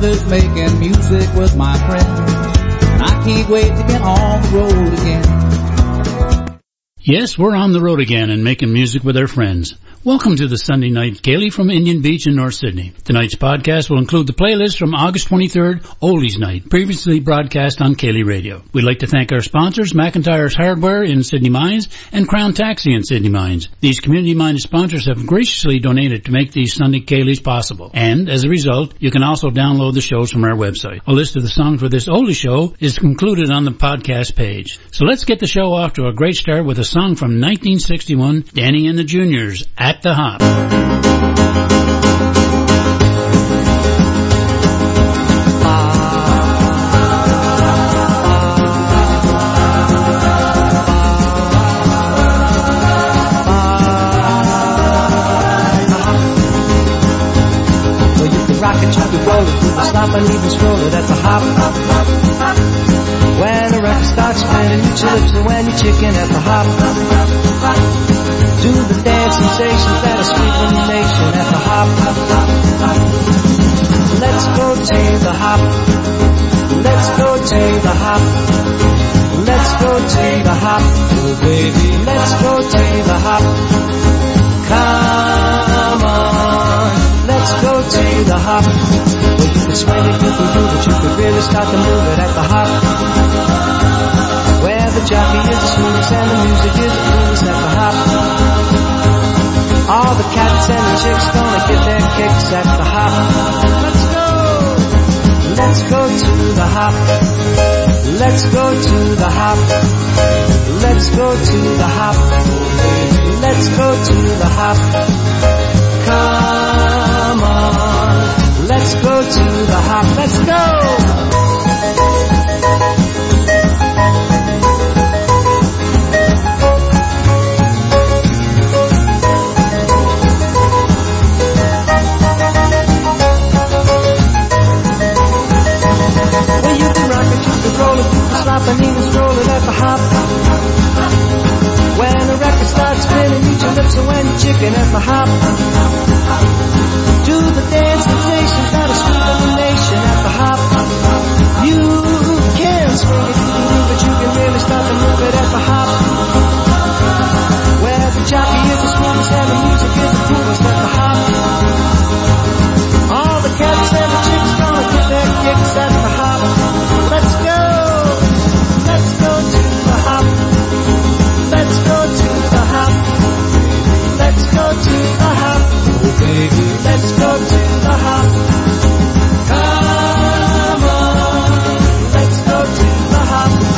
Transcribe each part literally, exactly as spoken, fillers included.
brothers making music with my friends. I can't wait to get on the road again. Yes, we're on the road again and making music with our friends. Welcome to the Sunday Night Gaily from Indian Beach in North Sydney. Tonight's podcast will include the playlist from August twenty-third, Oldies Night, previously broadcast on Gaily Radio. We'd like to thank our sponsors, McIntyre's Hardware in Sydney Mines and Crown Taxi in Sydney Mines. These community-minded sponsors have graciously donated to make these Sunday Gailies possible. And, as a result, you can also download the shows from our website. A list of the songs for this oldie show is included on the podcast page. So let's get the show off to a great start with a song from nineteen sixty-one, Danny and the Juniors, At the Hop. And even stroll it at the hop. When the record starts spinning, eat your lips and when you're chicken at the hop. Do the dance sensations that are sweeping the nation at the hop. Let's go to the hop. Let's go to the hop. Let's go to the hop. Oh baby, let's go to the hop. Come on, let's go to the hop. You can swing it, you can move it, you can really start to move it at the hop. Where the jockey is the smoothest and the music is the bluest at the hop. All the cats and the chicks gonna get their kicks at the hop. Let's go! Let's go to the hop. Let's go to the hop. Let's go to the hop. Let's go to the hop. Come on. Let's go to the hop. Let's go! Well, you can rock it, you can roll it, you can slap and even stroll it at the hop. When the record starts spinning, eat your lips and when you're chicken at the hop. Do the dance sensations that are sweeping the nation at the hop. You can swing it, you can move it, you can really start to move it at the hop. Where the jockey is the smoothest and the music is the coolest at the hop. All the cats and the chicks gonna get their kicks at the hop. Let's go, let's go to the hop. Let's go to the hop. Let's go to the hop. Oh baby, let's go to the hop. Come on, let's go to the hop.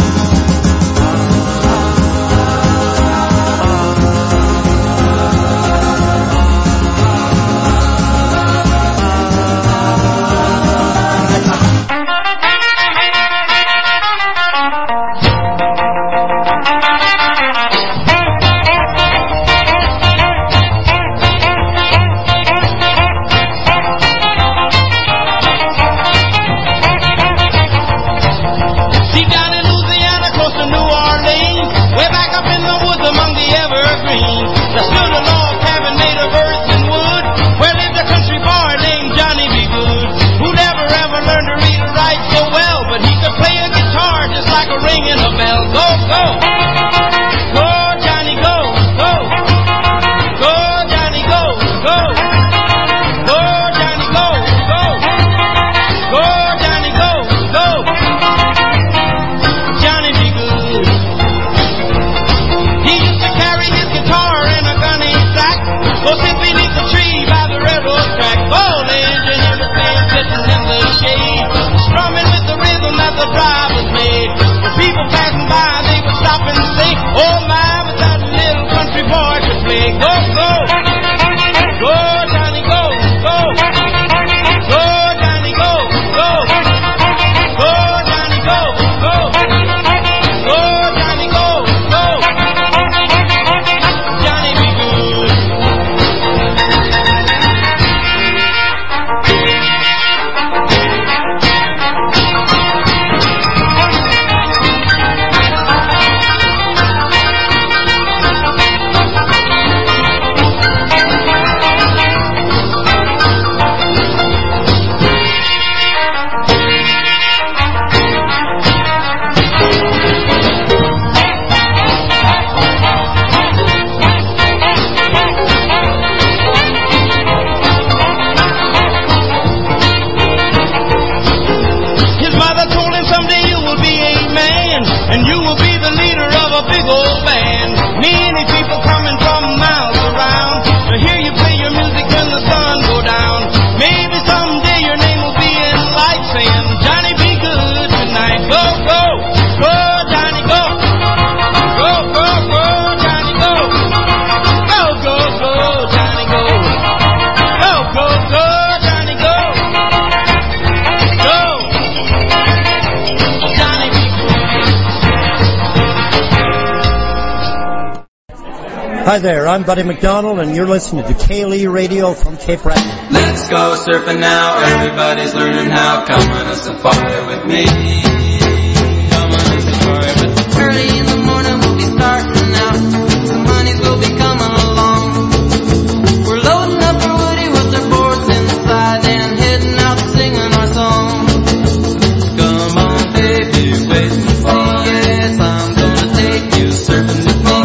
Hi there, I'm Buddy McDonald, and you're listening to K L E Radio from Cape Breton. Let's go surfing now, everybody's learning how. Come on a safari with me. Come on a safari with me. Early in the morning we'll be starting out. Some honeys will be coming along. We're loading up our woody with our boards inside and heading out singing our song. Come on baby, wait and see. Yes, I'm gonna take you surfing with me.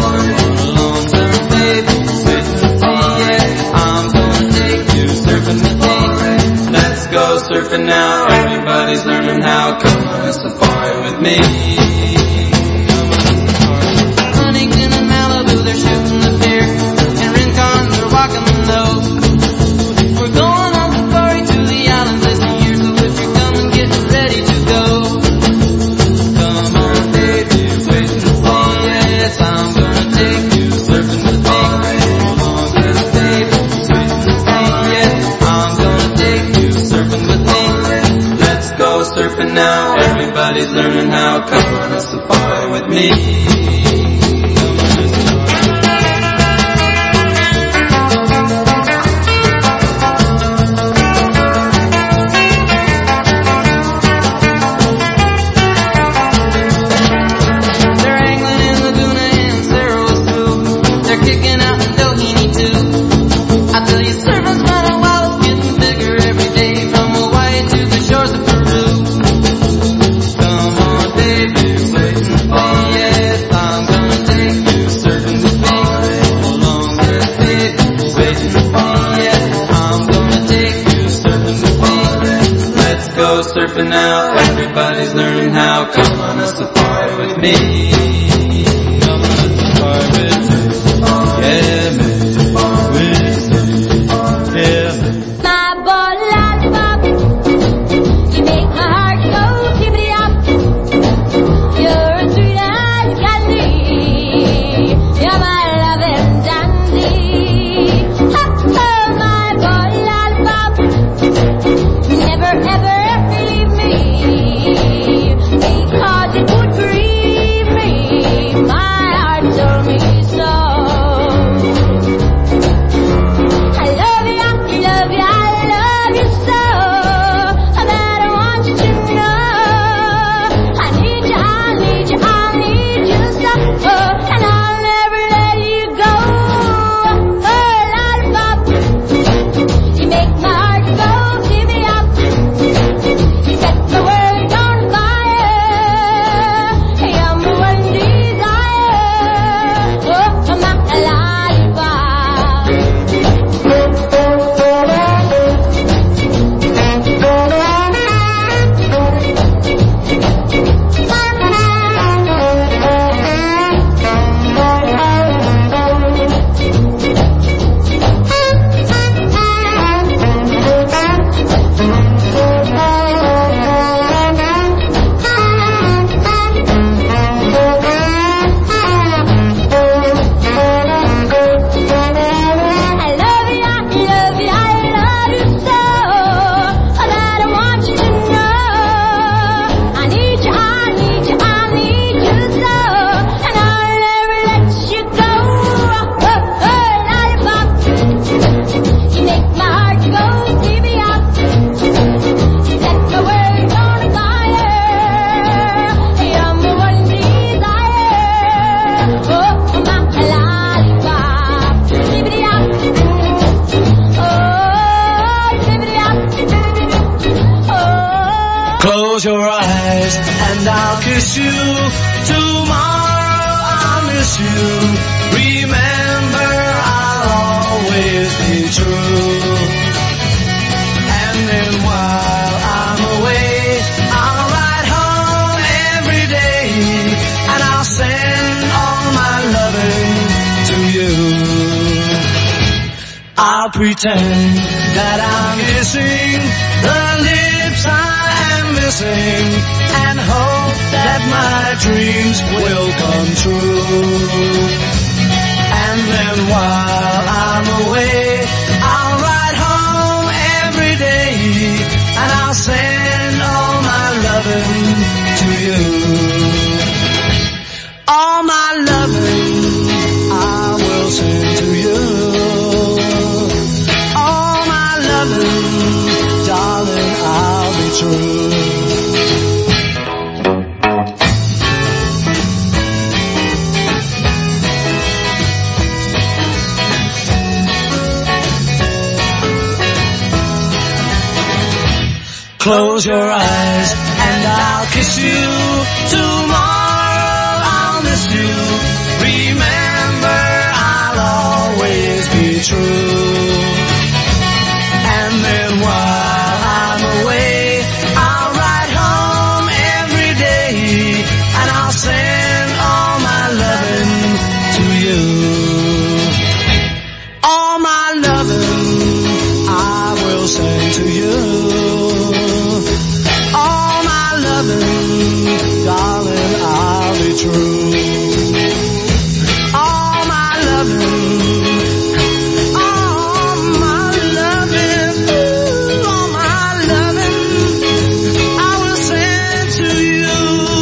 Surfing now, everybody's learning how. Come on a safari with me. Come on a safari. Huntington and Malibu, they're shooting the pier, and Rincon, they're walking the nose. We're going on safari to the islands this year, so if you're coming, get ready to go. Come on, baby, wait and see. Yes, I'm gonna take you surfing with me. Come on, baby, wait and see. Yes, I'm gonna take you surfing with me. Let's go surfing now, everybody's learning how. Come on a safari with me. Come on a They're angling in Laguna and Cerro Azul. They're kicking out in Doheny too. I tell you, surfing's running wild, getting bigger every day, from Hawaii to the shores of Peru. Come on, baby, wait and see. Yes, I'm gonna take you surfing with me. Hold on, yes, baby, wait and see. Yes, I'm gonna take you surfing with me. Let's go surfing now, everybody's learning how. Come on a safari with me. Come on a safari with me. Yeah, man. With me. Yeah, man. My boy lollipop, you make my heart go tippity-up. You're as sweet as candy. You're my loving dandy. Oh, my boy lollipop, never ever leave me, because it would grieve me. My heart told me so. I love you, I love you, I love you so, that I want you to know. I need you, I need you, I need you so, and I'll never let you go. Oh, lollipop, you make my heart go tippy up. You set the world on fire. You're my one desire. Oh, my lollipop. I love you, I love you, I love you so, that I want you to know. I need you, I need you, I need you so, and I'll never let you go. Oh, oh, lollipop, you make my heart go tippy up. You set the world on fire. You're my one desire. Oh, my lollipop, tippity up. Oh, tippity up. Oh. Close your eyes and I'll kiss you. Tomorrow I'll miss you. Remember, I'll always be true. And then while I'm away, I'll ride home every day, and I'll send all my loving to you. I'll pretend that I'm missing the lips I am missing, and hope that my dreams will come true. And then while I'm away, I'll ride home every day, and I'll send all my loving to you. All my loving I will send true. Close your eyes and I'll kiss you. Tomorrow I'll miss you. Remember, I'll always be true. And then while I'm away, I'll ride home every day, and I'll send all my loving to you. All my loving I will send to you. All my loving, darling, I'll be true. All my loving, all my loving, ooh, all my loving, I will send to you.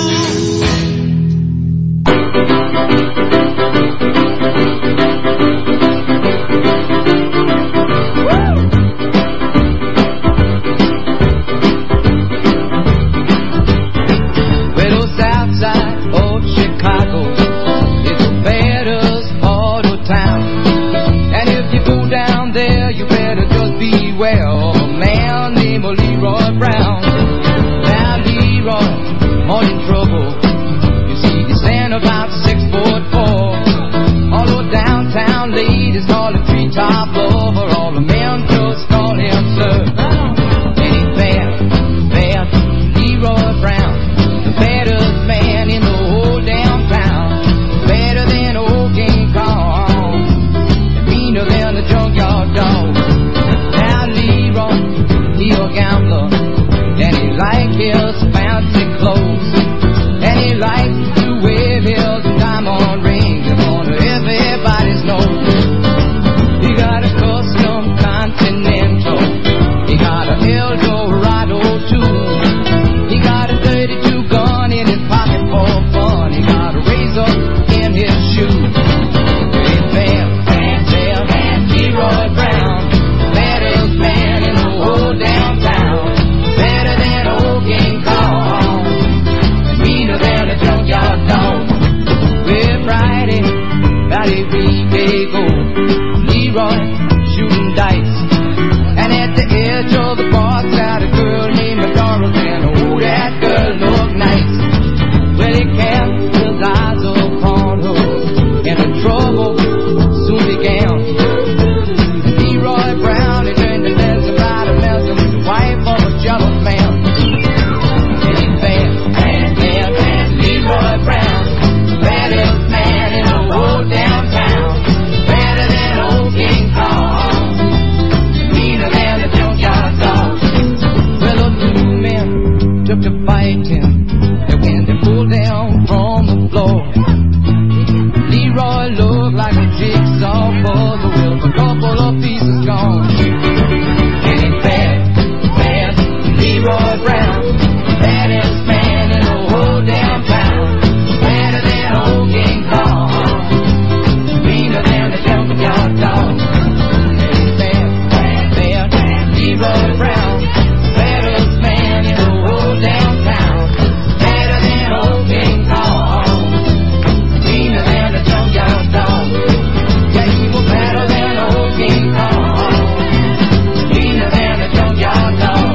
Well, oh, south side of Chicago is the baddest part of town. And if you go down there, you better just beware of a man named Leroy Brown. Now, Leroy, more in trouble. You see, he stand about six foot four. Although downtown ladies call him treetop lover, all the men just call him sir. And he's bad, bad, Leroy Brown. The baddest man in the whole damn town. Better than old King Kong. And meaner than the junkyard dog. Now Leroy, he a gambler. And he like his fancy clothes. And he likes to wear his diamond rings in front of everybody's nose. He got a custom Continental. He got a Eldorado too. He got a thirty-two gun in his pocket for fun. He got a razor in his shoe. Hey, bam, bam, bam, bam, Leroy Brown. Baddest man in the whole damn town. Better than old King Kong. Meaner than a junkyard dog. Well, Friday, about a week ago, Leroy shooting dice. And at the edge of the bar sat a girl named McDonald, and oh, that girl looked nice. Well, he cast his eyes upon her, and the trouble soon began. Leroy Brown, he turned to dance about a mess with the wife of a jealous man. And he's bad, bad, bad, bad, Leroy Brown. Baddest man in the whole damn town. Better than old King Kong. Meaner than a junkyard dog. Well, the two men took to fighting, and when they pulled down from the floor, Leroy looked like a jigsaw puzzle with a couple of pieces gone. And he's bad, bad, Leroy Brown. Baddest man in the whole damn town. Better than old King Kong. Meaner than a junkyard dog. And he's bad, bad, bad, Leroy Brown. Baddest man in the whole damn town. Better than old King Kong. Meaner than a junkyard dog. Yeah, he was better than old King Kong. Meaner than a junkyard dog.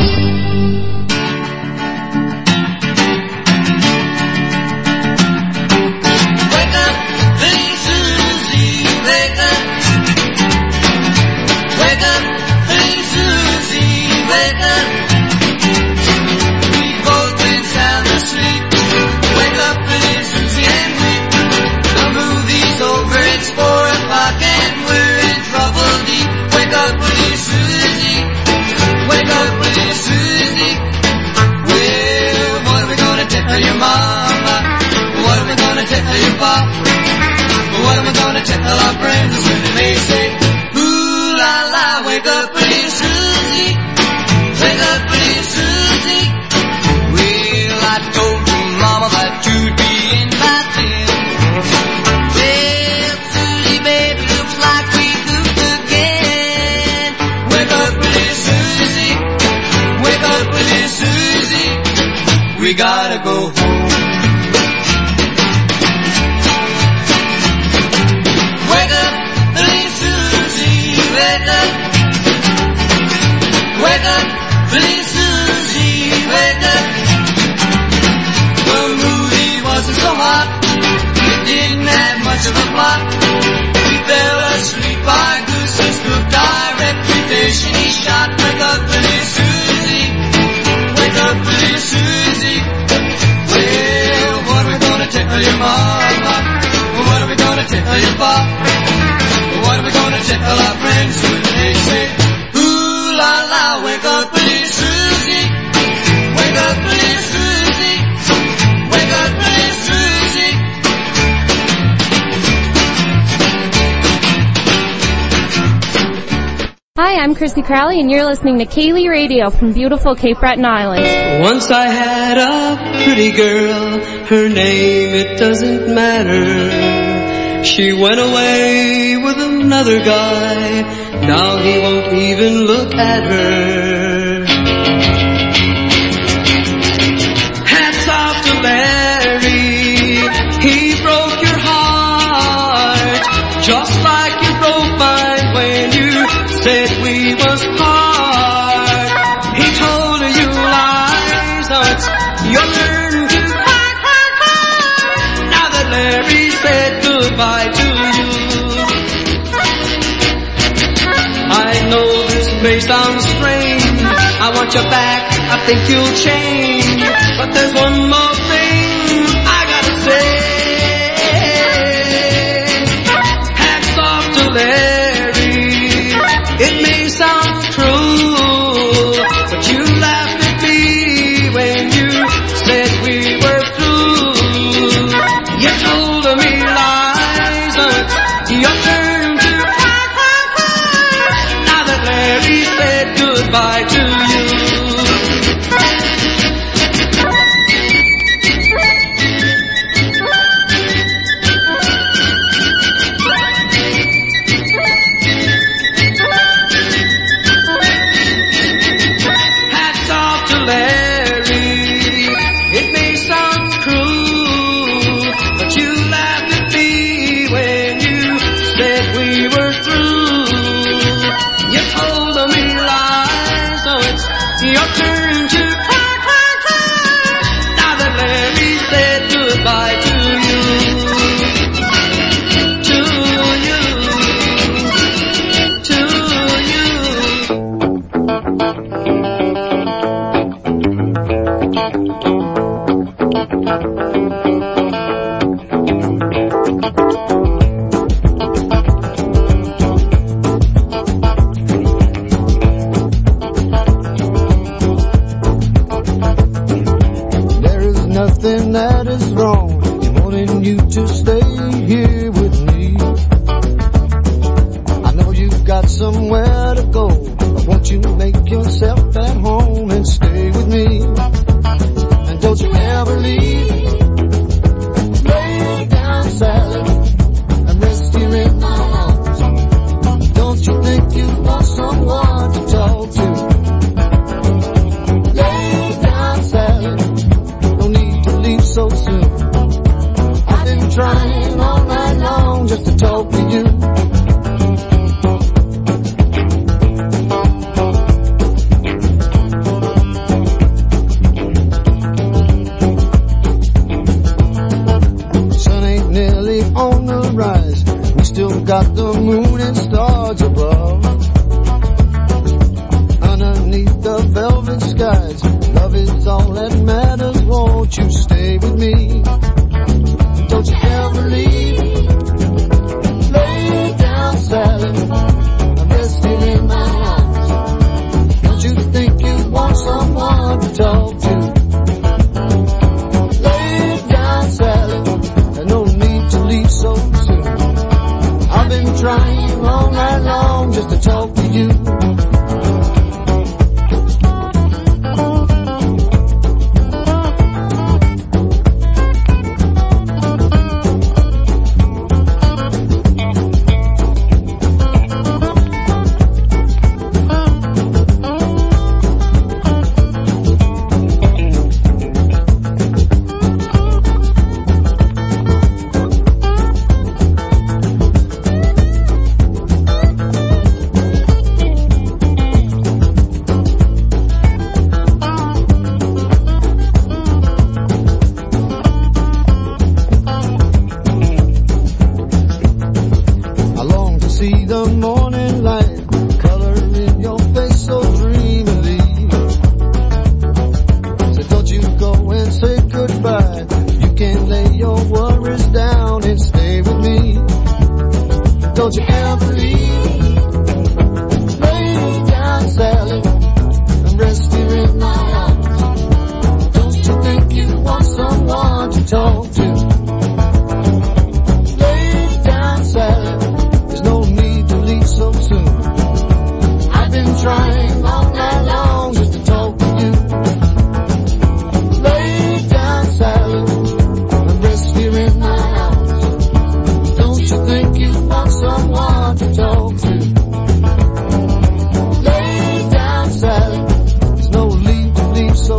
Wake up, little Susie, wake up. Wake up, little Susie, wake up. We've both been sound asleep. Wake up, little Susie, and weep. The movie's over, it's four o'clock, and we're in trouble deep. Wake up, little Susie. Wake up, little Susie. Well, what are we gonna tell your mama? What are we gonna tell your papa? What am I gonna tell our friends when they say, ooh la la, wake up, little Susie. Wake up, little Susie. Well, I told your mama that you'd be in my den. Well, Susie, baby, looks like we goofed again. Wake up, little Susie. Wake up, little we gotta go. Wake up, little Susie, wake up. Wake up, little Susie, wake up. The movie wasn't so hot, it didn't have much of a plot. We fell asleep by Goose's cooked our reputation. He shot. Wake up, little Susie, wake up, little Susie. Well, what are we gonna tell your mama? What are we gonna tell your pop? What are we gonna tell our friends when they say, ooh la la, wake up, little Susie, wake up, little Susie, wake up, little Susie. Hi, I'm Chrissy Crowley, and you're listening to Kaylee Radio from beautiful Cape Breton Island. Once I had a pretty girl, her name it doesn't matter. She went away with another guy, now he won't even look at her. Hats off to Larry, he broke your heart, just like you broke mine when you said we was part. He told you lies, now it's your turn to cry, cry, cry. Now that Larry said goodbye to you, I know this may sound strange, I want you back, I think you'll change, but there's one more thing I gotta say. Hats off to Larry, it may sound cruel, but you laughed at me when you said we were through. You told me lies, it's your turn to cry, cry, cry. Now that Larry said goodbye to you.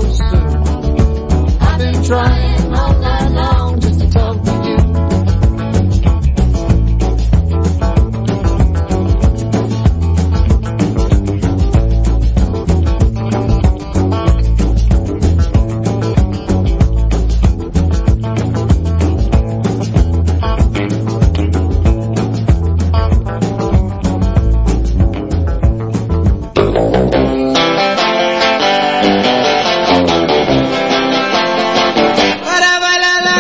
soon. I've been trying all night long just to talk to you. Para bailar la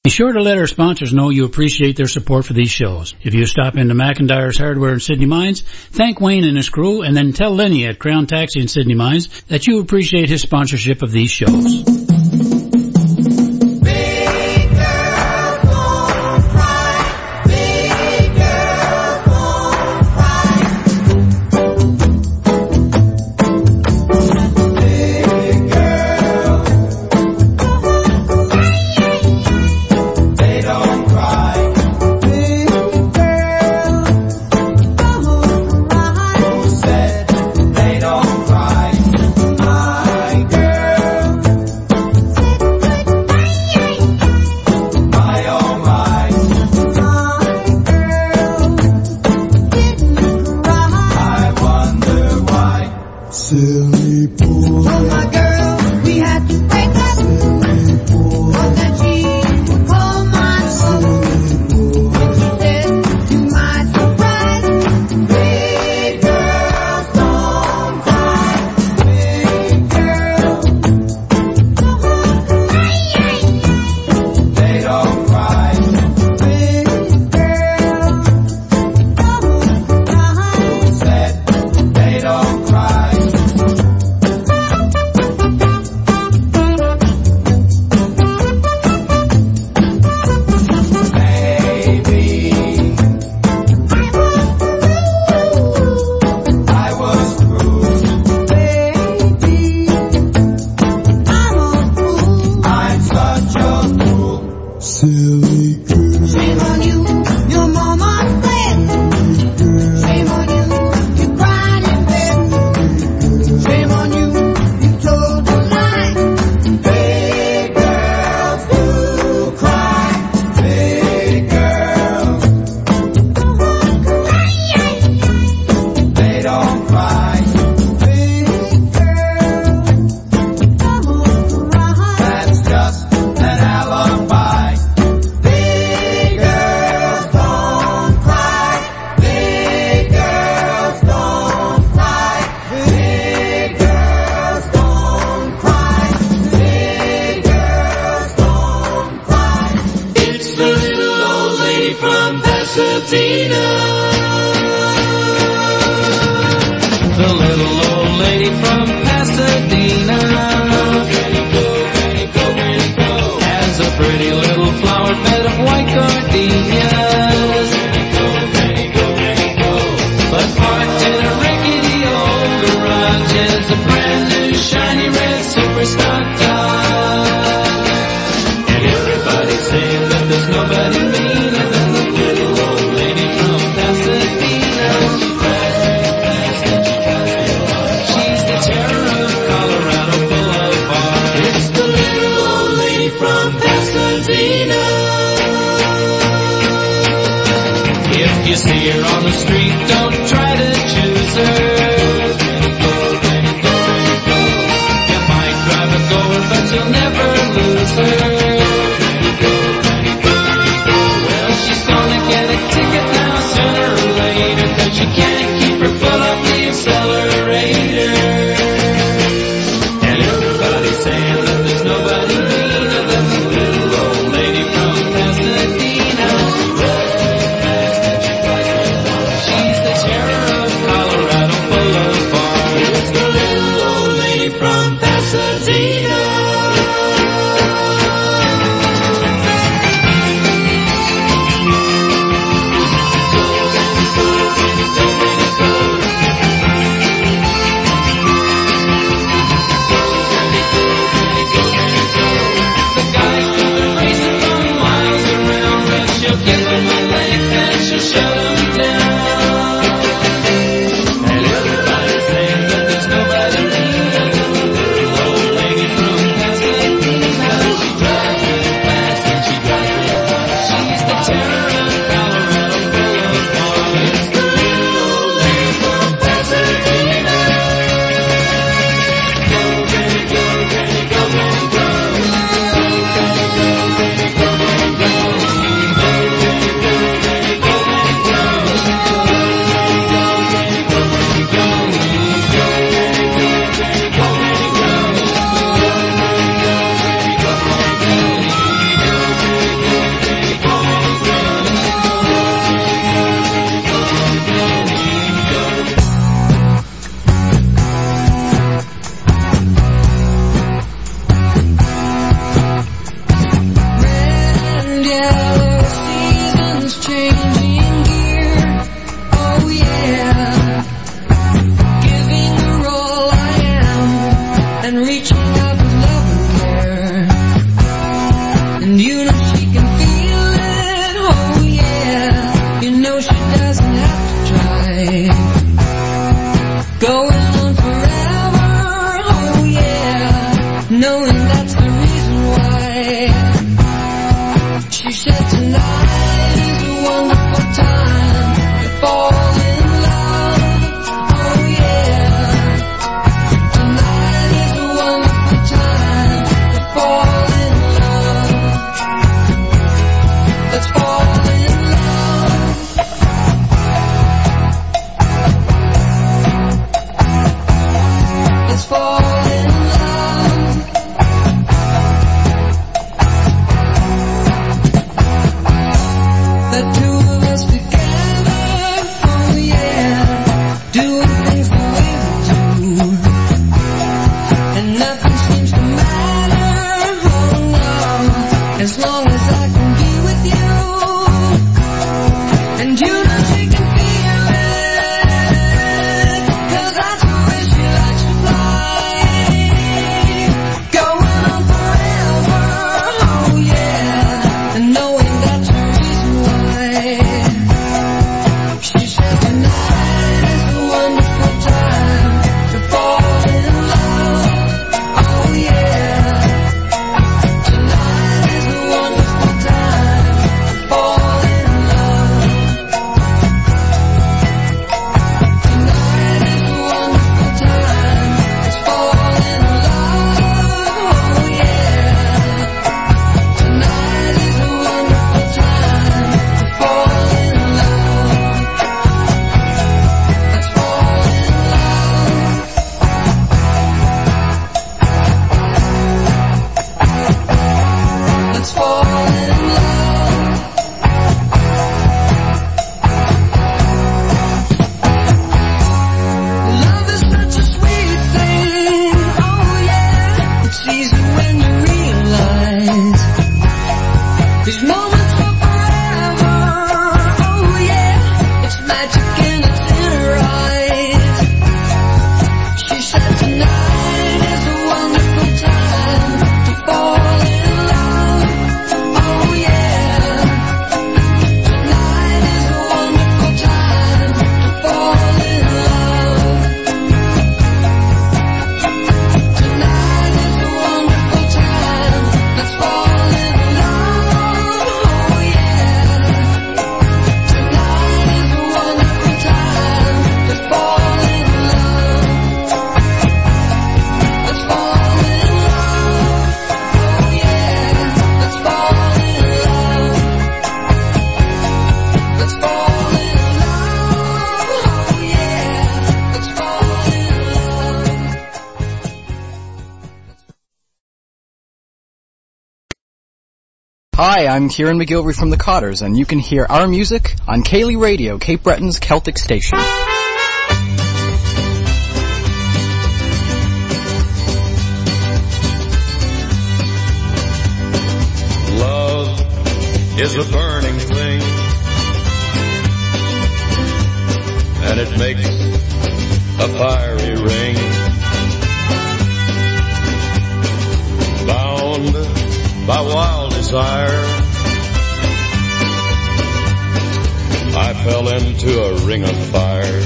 Be sure to let our sponsors know you appreciate their support for these shows. If you stop into McIntyre's Hardware in Sydney Mines, thank Wayne and his crew, and then tell Lenny at Crown Taxi in Sydney Mines that you appreciate his sponsorship of these shows. knowing that's the reason why. She said tonight is a wonderful time to fall in love. Oh yeah. Tonight is a wonderful time to fall in love. Let's fall in love. Let's fall in love. The two of us together, oh yeah, doing things the way we do, and nothing seems to matter, oh no, as long as I can be with you, and you know she can feel it, 'cause that's the way she likes to fly, going on forever, oh yeah, and knowing that's the reason why. She said tonight is a wonderful time to fall in love, oh yeah. Tonight is a wonderful time to fall in love. Tonight is a wonderful time to fall in love, oh yeah. Tonight is a wonderful time to fall in love. Let's fall in love. Let's fall in love. Love is such a sweet thing, oh yeah. It's easy when you realize these moments are forever, oh yeah. It's magic and it's in her eyes. She said tonight is a wonderful time to fall in love, oh yeah. Tonight is a wonderful time to fall in love. Tonight is a wonderful time, let's fall in love, oh yeah. Tonight is a wonderful time to fall in love. Let's fall in love, oh yeah. Let's fall in love. Let's fall in love, oh yeah. Let's fall in love. Hi, I'm Kieran McGilvery from the Cotters, and you can hear our music on Cayley Radio, Cape Breton's Celtic station. Love is a burning thing, and it makes a fiery ring. Bound by wild desire, I fell into a ring of fire.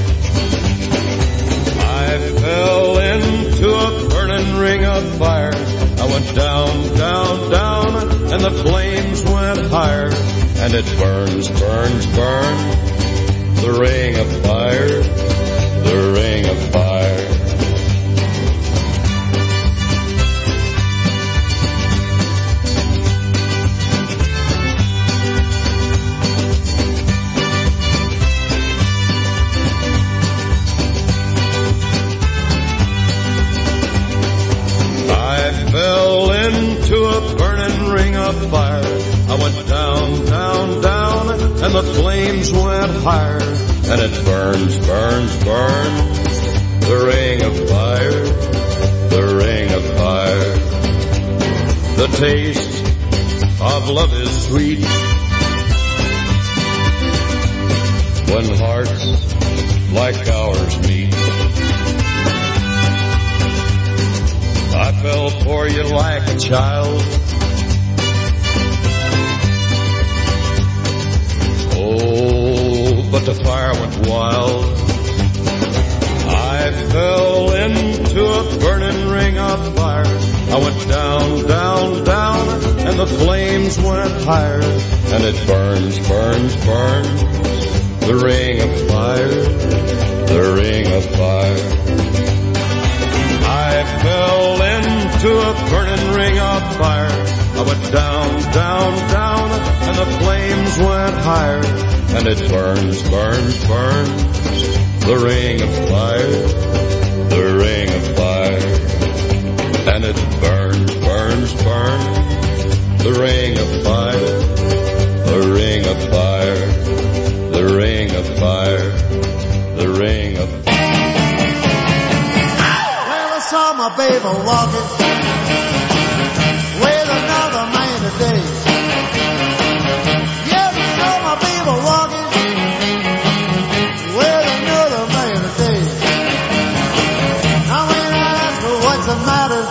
I fell into a burning ring of fire. I went down, down, down, and the flames went higher. And it burns, burns, burns, the ring of fire, the ring of fire. Fell into a burning ring of fire. I went down, down, down, and the flames went higher. And it burns, burns, burns, the ring of fire, the ring of fire. The taste of love is sweet when hearts like ours meet. I fell for you like a child. Oh, but the fire went wild. I I fell into a burning ring of fire. I went down, down, down, and the flames went higher. And it burns, burns, burns, the ring of fire, the ring of fire. I fell into a burning ring of fire. I went down, down, down, and the flames went higher. And it burns, burns, burns, the ring of fire, the ring of fire. And it burns, burns, burns, the ring of fire, the ring of fire, the ring of fire, the ring of fire. Well, I saw my baby walking with another man today. Yeah, I saw my baby walking with another man today. Now when I asked her what's the matter,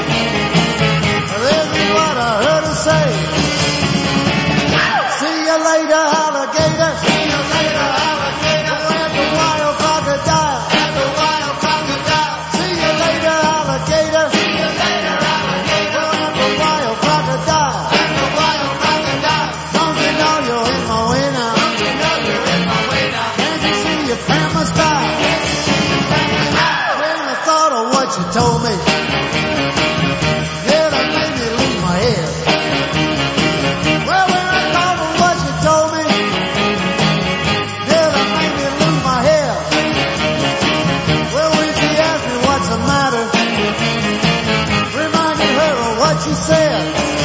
this is what I heard her say. See you later, alligator. See you later, alligator. At the wild crocodile. At the wild crocodile. See you later, alligator. See you later, alligator. At the wild crocodile. At the wild crocodile. Don't you know you're in my way now? Don't you know you're in my way now? Can't you see your grandma style? Can't you see your grandma style? When I thought of what you told me, yeah, that made me lose my head. Well, when I thought of what you told me, yeah, that made me lose my head. Well, when she asked me what's the matter, reminded her of what she said.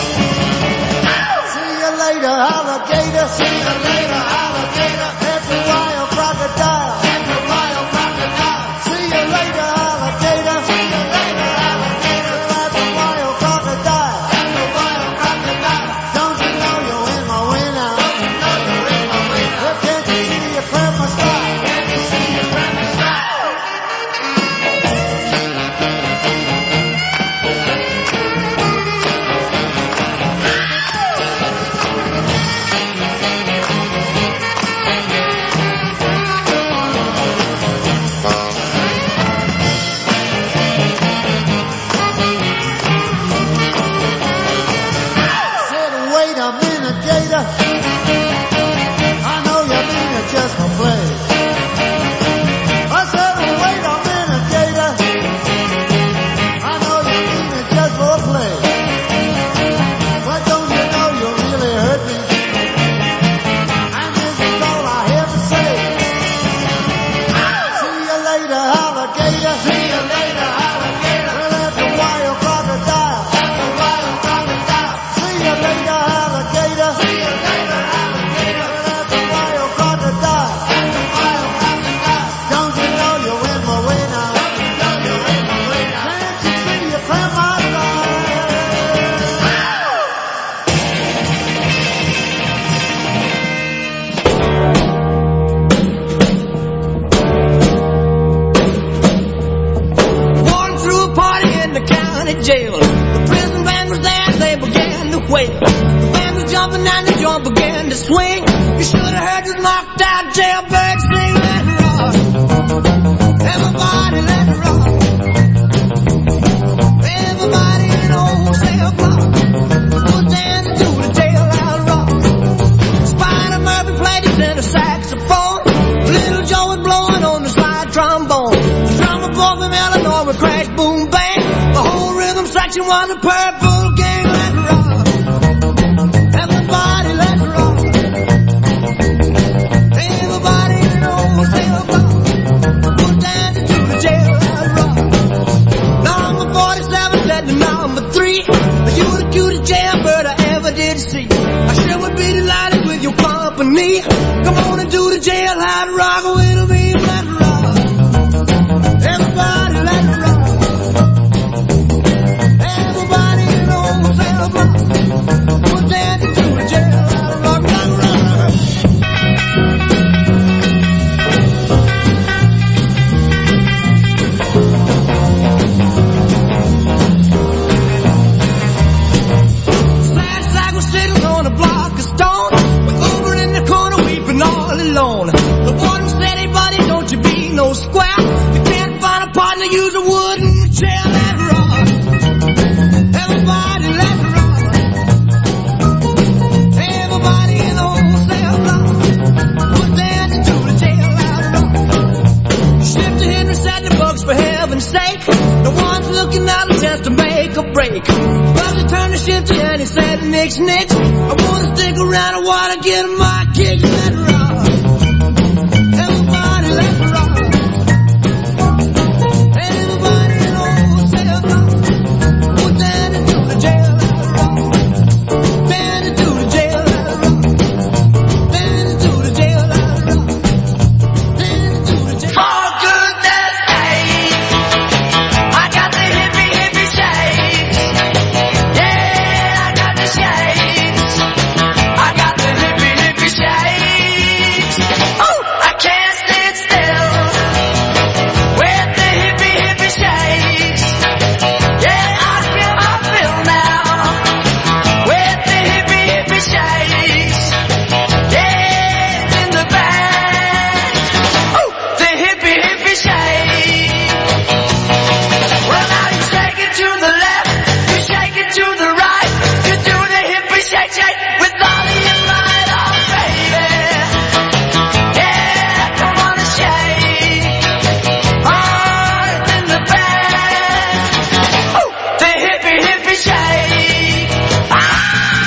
See you later, alligator. See you later, alligator. At the wild crocodile. At the wild crocodile. See you later, alligator. See you later, alligator. At the wild crocodile. At the wild crocodile. Don't you know you're in my way now? Don't you know you're in my way now? Well, can't you see your grandma style? Can't you see your grandma style? Said, wait a minute, Gator. I know you mean it just for play. I said, wait a minute, Gator. I know you mean it just for play. But don't you know you really hurt me? And this is all I have to say. See you later, alligator. See you later, alligator. Well, at the wild crocodile. At the wild crocodile. See you later, alligator. See you later, alligator. Well, at the wild crocodile. At the wild crocodile. Don't you know you're in my way now? Don't you know you're in my way now? Can't you see your grandma style? Walking through a party in the county jail. The prison band was there, they began to wail. The band was jumping and the joint began to swing. You should have heard this knocked out jailbird sing. Let it rock. Everybody let it rock. Everybody in the old cell block was dancing to the jailhouse rock. Spider Murphy played his tenor saxophone. Little Joe was blowing on the slide trombone. The drummer boy from Illinois would crash, boom, bang. The whole rhythm section was the Purple Gang. Let it rock. Everybody let it rock. Everybody in the old cell block was dancing to the jailhouse rock. Number forty-seven said to number three, you the cutest jailbird I ever did see. I sure would be delighted with your company. Come on and do the jailhouse rock with me. Let it rock. Everybody let it rock. Everybody in the old cell block was dancing to the jailhouse rock. Rock, rock, rock. Sad sack was sitting on a block of stone, with over in the corner weeping all alone. The warden said he shift and he said, Nix, Nix, I wanna stick around, I wanna get my kick, let it rock. Everybody, let it rock. Everybody knows, say it rock. Put that into the jail, let it rock. Bend it to the jail, let it rock. Bend it to the jail, let it rock. Bend it to the jail. For goodness sake, I got the hippie hippie shakes. Yeah, I got the shakes. I got the hippie hippie shakes. Oh, I can't sit still with the hippie hippie shakes. Yeah, I feel, I feel now with the hippie hippie shakes. Yeah, in the bag. Oh, the hippie hippie shake. Well, now you shake it to the left, you shake it to the right, you do the hippie shake shake with all of your might, oh baby. Yeah, come on and shake. Oh, in the bag. Oh, the hippie hippie shake. Ah!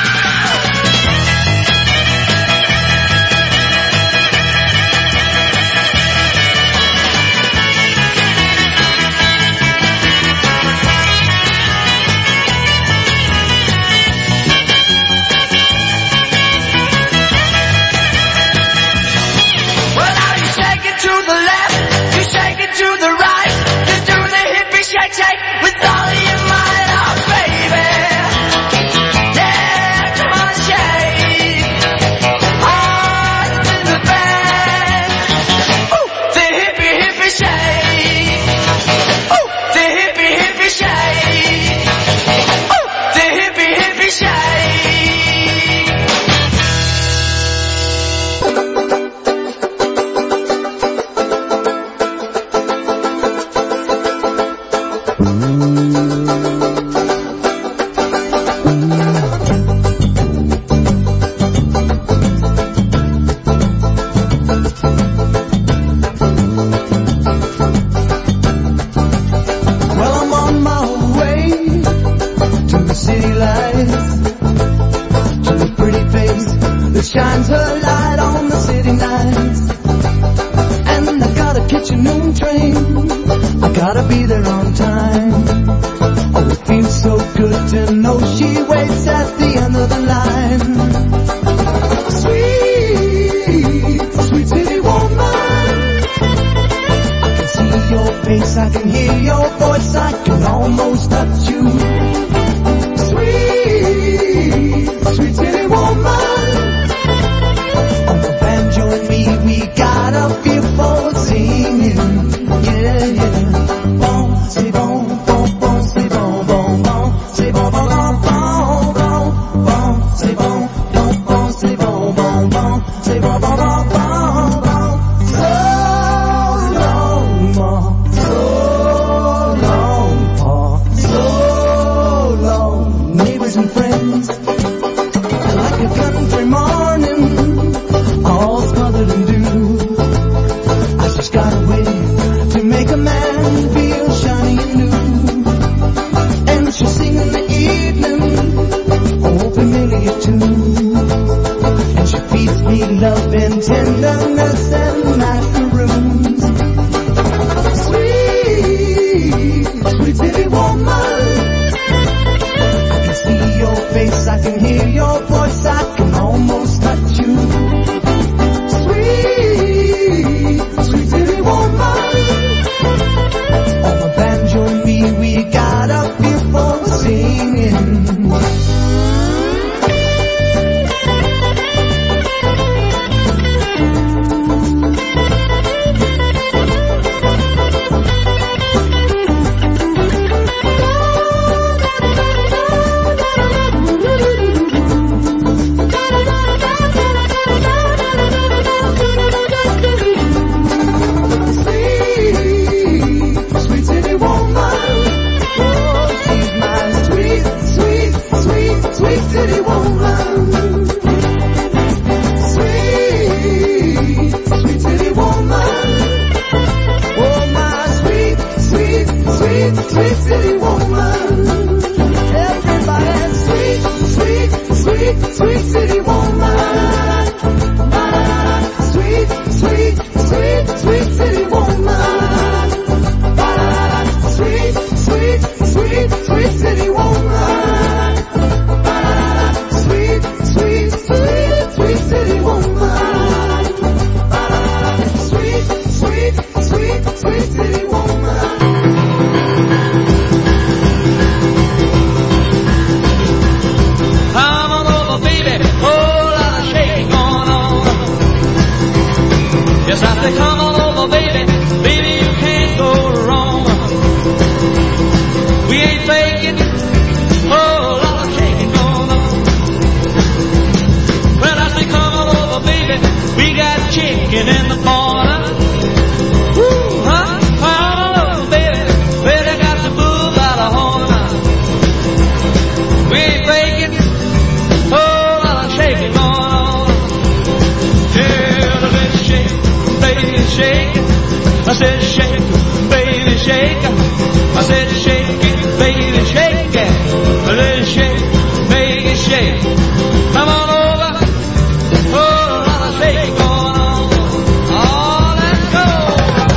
Well, now you shake it to the left, you shake it to the right, you do the hippie shake shake with all of your might, oh baby. Yeah, come on and shake. Oh, it's in the bag. Oh, the hippie hippie shake. Oh, the hippie hippie shake. Oh, the hippie hippie shake. Well, I'm on my way to the city lights, to a pretty face that shines her light on the city nights. And I gotta catch a noon train, I gotta be there on time. Oh, it feels so good to know she waits at the end of the line. Sweet, sweet city woman, I can see your face, I can hear your voice, I can almost touch you. Sweet, sweet city woman, on the banjo and me, we got a feel for singing. Yeah, yeah. Bon, c'est bon, bon, bon, c'est bon, bon, bon, c'est bon, bon, bon, bon, bon, bon, c'est bon, bon, bon, c'est bon, bon, bon, c'est bon, bon, bon, bon, bon. So long, more, so long, more, so long. Neighbors and friends, like a country morning, all smothered in dew. I just got a way to make a man feel shiny and new. And she'll sing in the evening, oh familiar tune. And she feeds me love and tenderness and macaroons. Sweet, sweet city woman, I can see your face, I can hear your voice, I can almost touch you. Sweet, sweet city woman, on the banjo and me, we got a feel for singing. I said, shake it, baby, shake it. I said, shake it, baby, shake it. I said, shake it, baby, shake it. Come on over. Oh, lot of shake going on. Oh, let's go.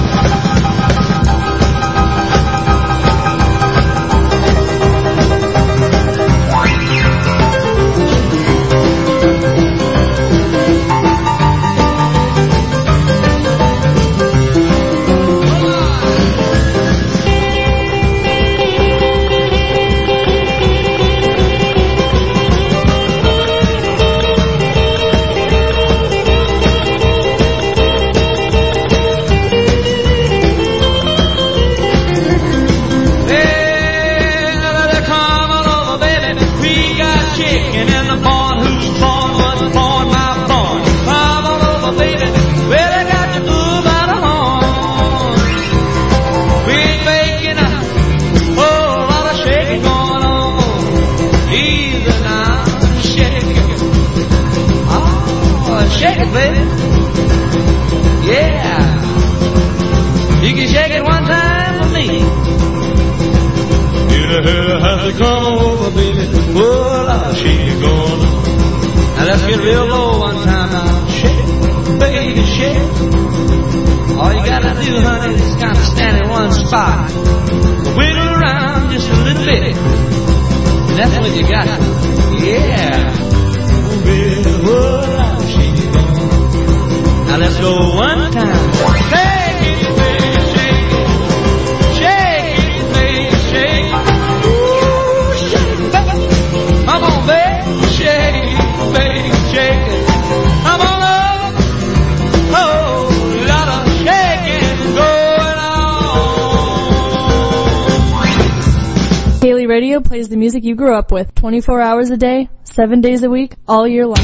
Radio plays the music you grew up with twenty-four hours a day, seven days a week, all year long.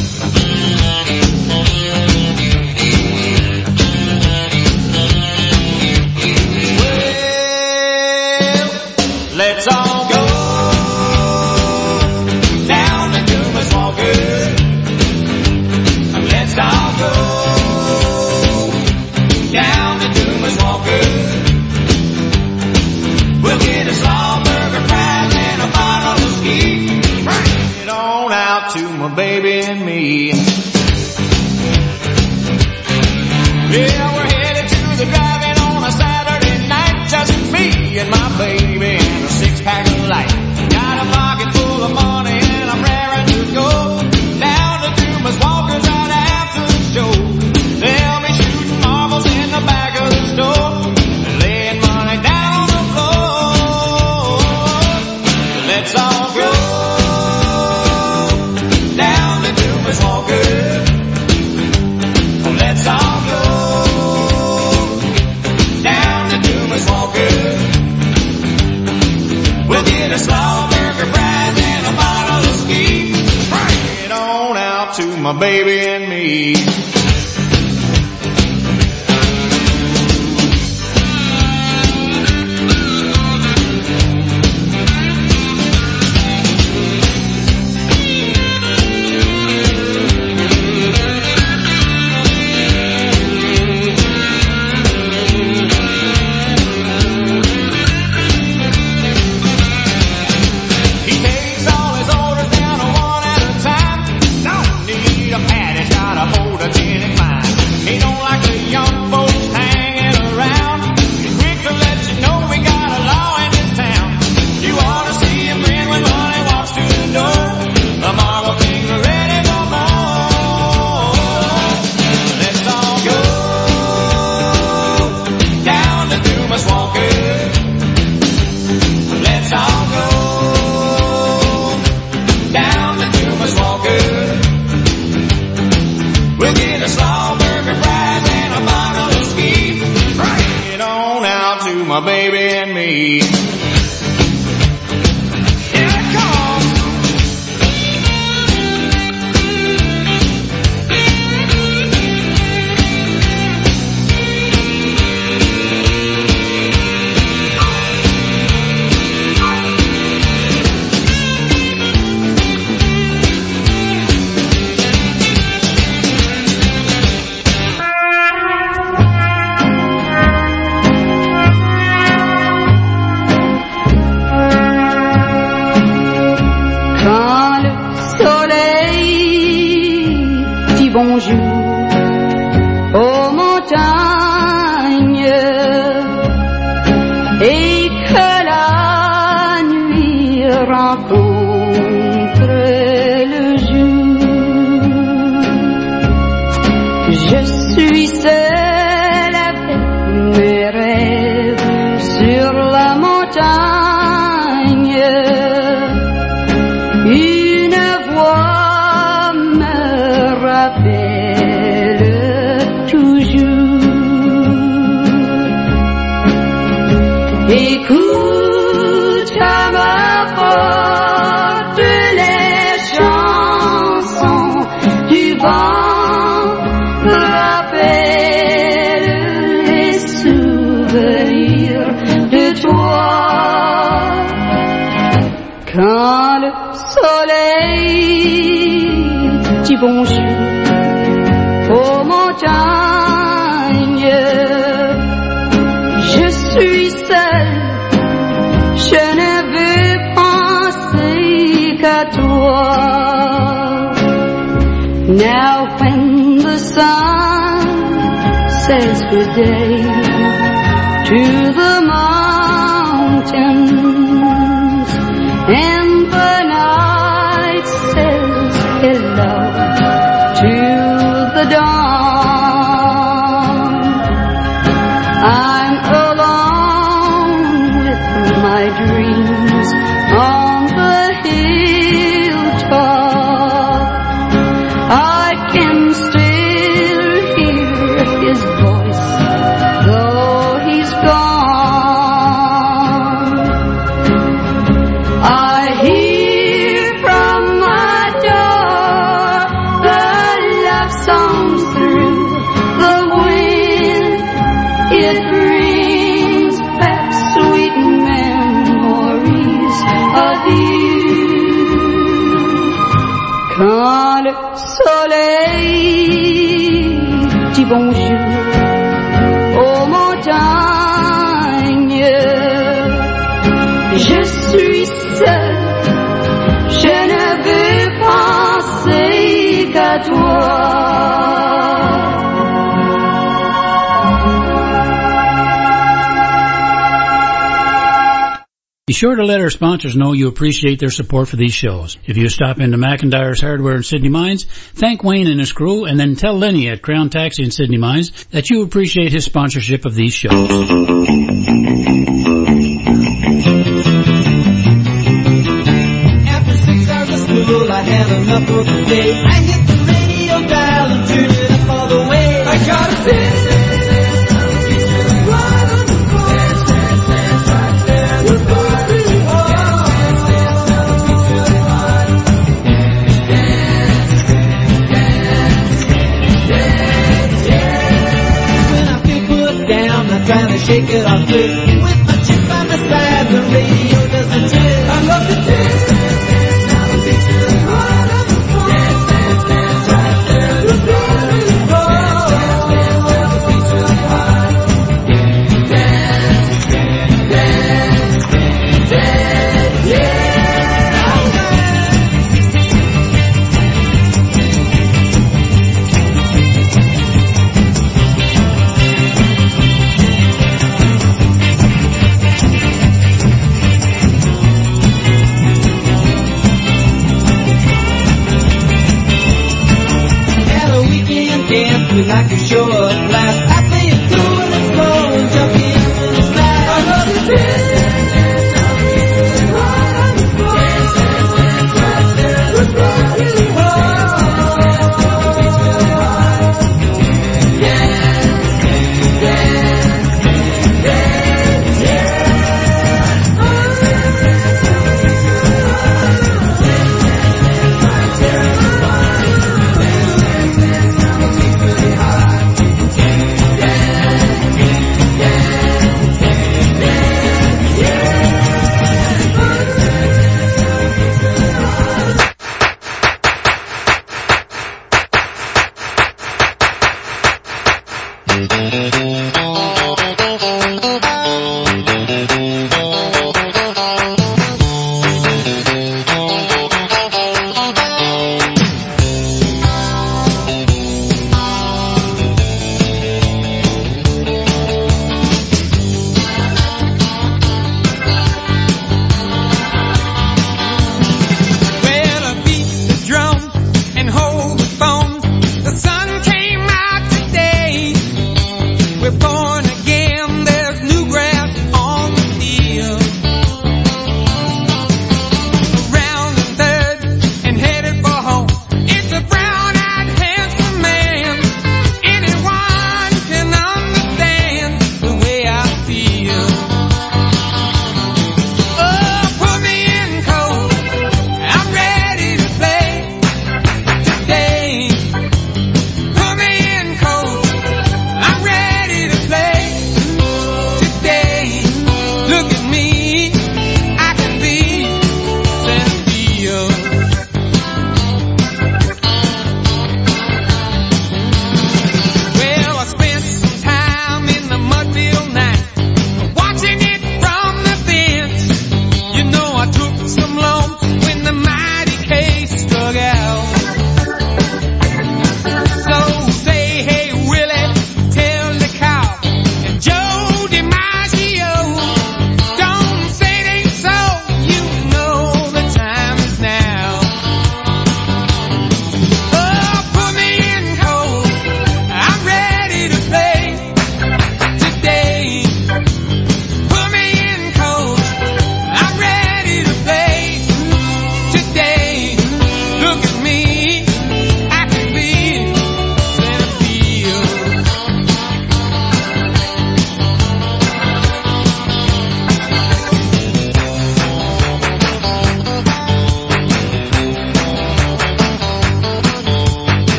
Well, let's all go down to Dumas Walker. Let's all go down to Dumas Walker. We'll get a slaw burger fries and a bottle of ski. Bring it on out to my baby and me. Yeah, we're headed to the drive-in on a Saturday night. Just me and my baby and a six-pack of light. Got a pocket full of money and I'm raring to go down to Dumas Walker's right after the show. They'll be shooting marbles in the back of the store and laying money down on the floor. Let's all go down to Dumas Walker. Let's all go down to Dumas Walker. We'll get a slaw burger fries and a bottle of ski. Bring it on out to my baby and me. My baby and me. Here it comes. bonjour aux montagnes et que la nuit rencontre le jour. Je suis seule avec mes rêves sur la montagne. Une voix me rappelle toujours. Écoute à ma porte les chansons du vent, rappelle les souvenirs de toi. Quand le soleil dit bonjour aux montagnes, je suis seule, je ne veux penser qu'à toi. Now when the sun says good day to the mountains and the night says hello to the dawn, I'm alone with my dreams on the hilltop. I can still hear his voice, though he's gone. I hear from my door the love songs through the wind. It brings back sweet memories of you. Quand le soleil dit bonjour aux montagnes, je suis seule, je ne veux penser qu'à toi. Be sure to let our sponsors know you appreciate their support for these shows. If you stop into McIntyre's Hardware in Sydney Mines, thank Wayne and his crew, and then tell Lenny at Crown Taxi in Sydney Mines that you appreciate his sponsorship of these shows. After six hours of school, I had enough for the day. I hit the radio dial and turned it up all the way. I got a sense. Trying to shake it off quick. With my chip by my side, the radio does the trick. I love the dance, dance, dance, now the beach is hot on the floor. Dance, dance, dance, right there, the floor is cold. Dance, dance, dance, now the beach is hot. Dance, dance, dance, dance, yeah.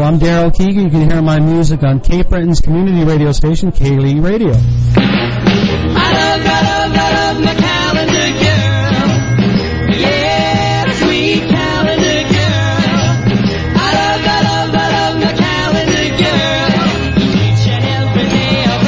I'm Darryl Keegan. You can hear my music on Cape Breton's community radio station, K-Lee Radio. I love, I love, I love my calendar girl. Yeah, sweet calendar girl. I love, I love, I love my calendar girl. Each and every day of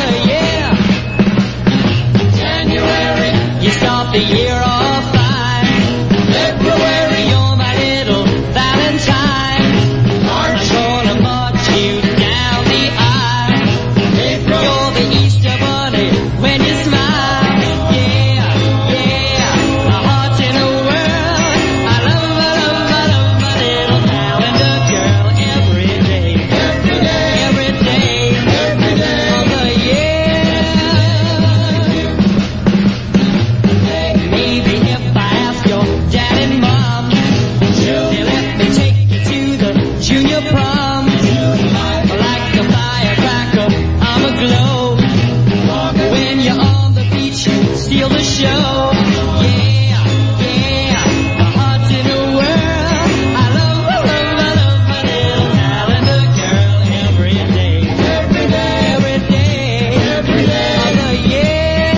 the year. January, you start the year off fine. February, you're my little Valentine. March, gonna march you down the aisle. April, you're the Easter bunny when you smile. Yeah, yeah, my heart's in a whirl. I love, I love, I love my little calendar girl. Every day, every day, every day, every day of the year. Maybe if I ask your dad and mom, they'll let me take you to the junior prom. Like a firecracker, I'm aglow. When you're on the beach, you steal the show. Yeah, yeah, my heart's in a whirl. I love, I love, I love my little calendar girl. Every day, every day, every day, every day of the year.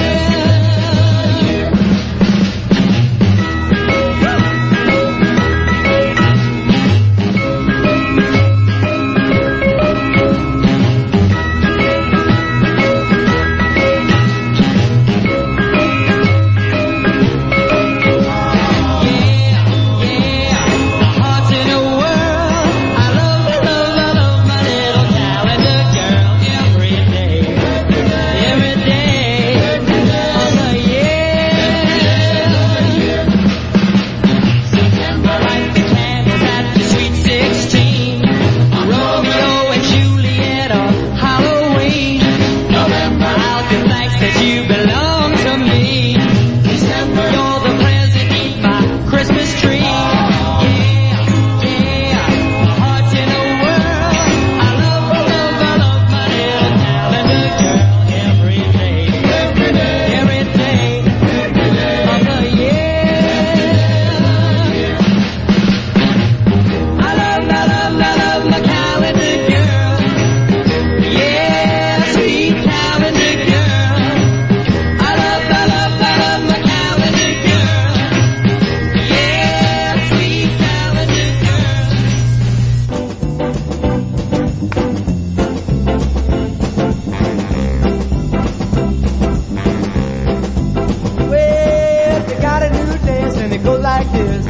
Well, you got a new dance and it goes like this.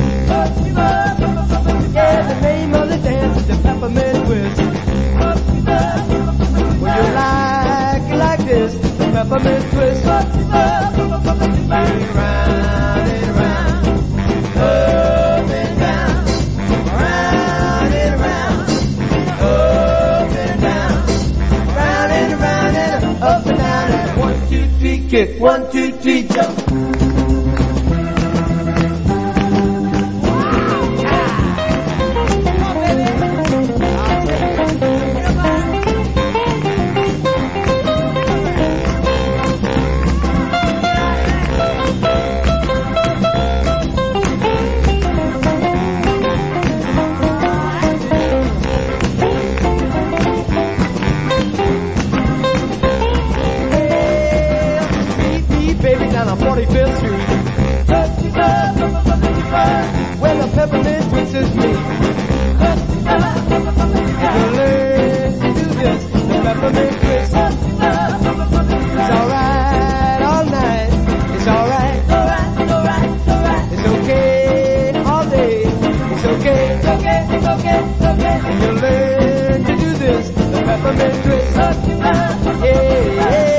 Yeah, the name of the dance is the peppermint twist. Well, you like it like this, the peppermint twist. Spin round and round, up and down, round and round, up and down, round and round and up and down. And one, two, three, kick. One, two, three, jump. forty-fifth Street. Where the peppermint twist is me. You learn to do this, the peppermint twist. It's alright all night. It's alright. It's okay all day. It's okay. It's okay. It's okay. It's okay. And you learn to do this, the peppermint twist. Yeah, yeah.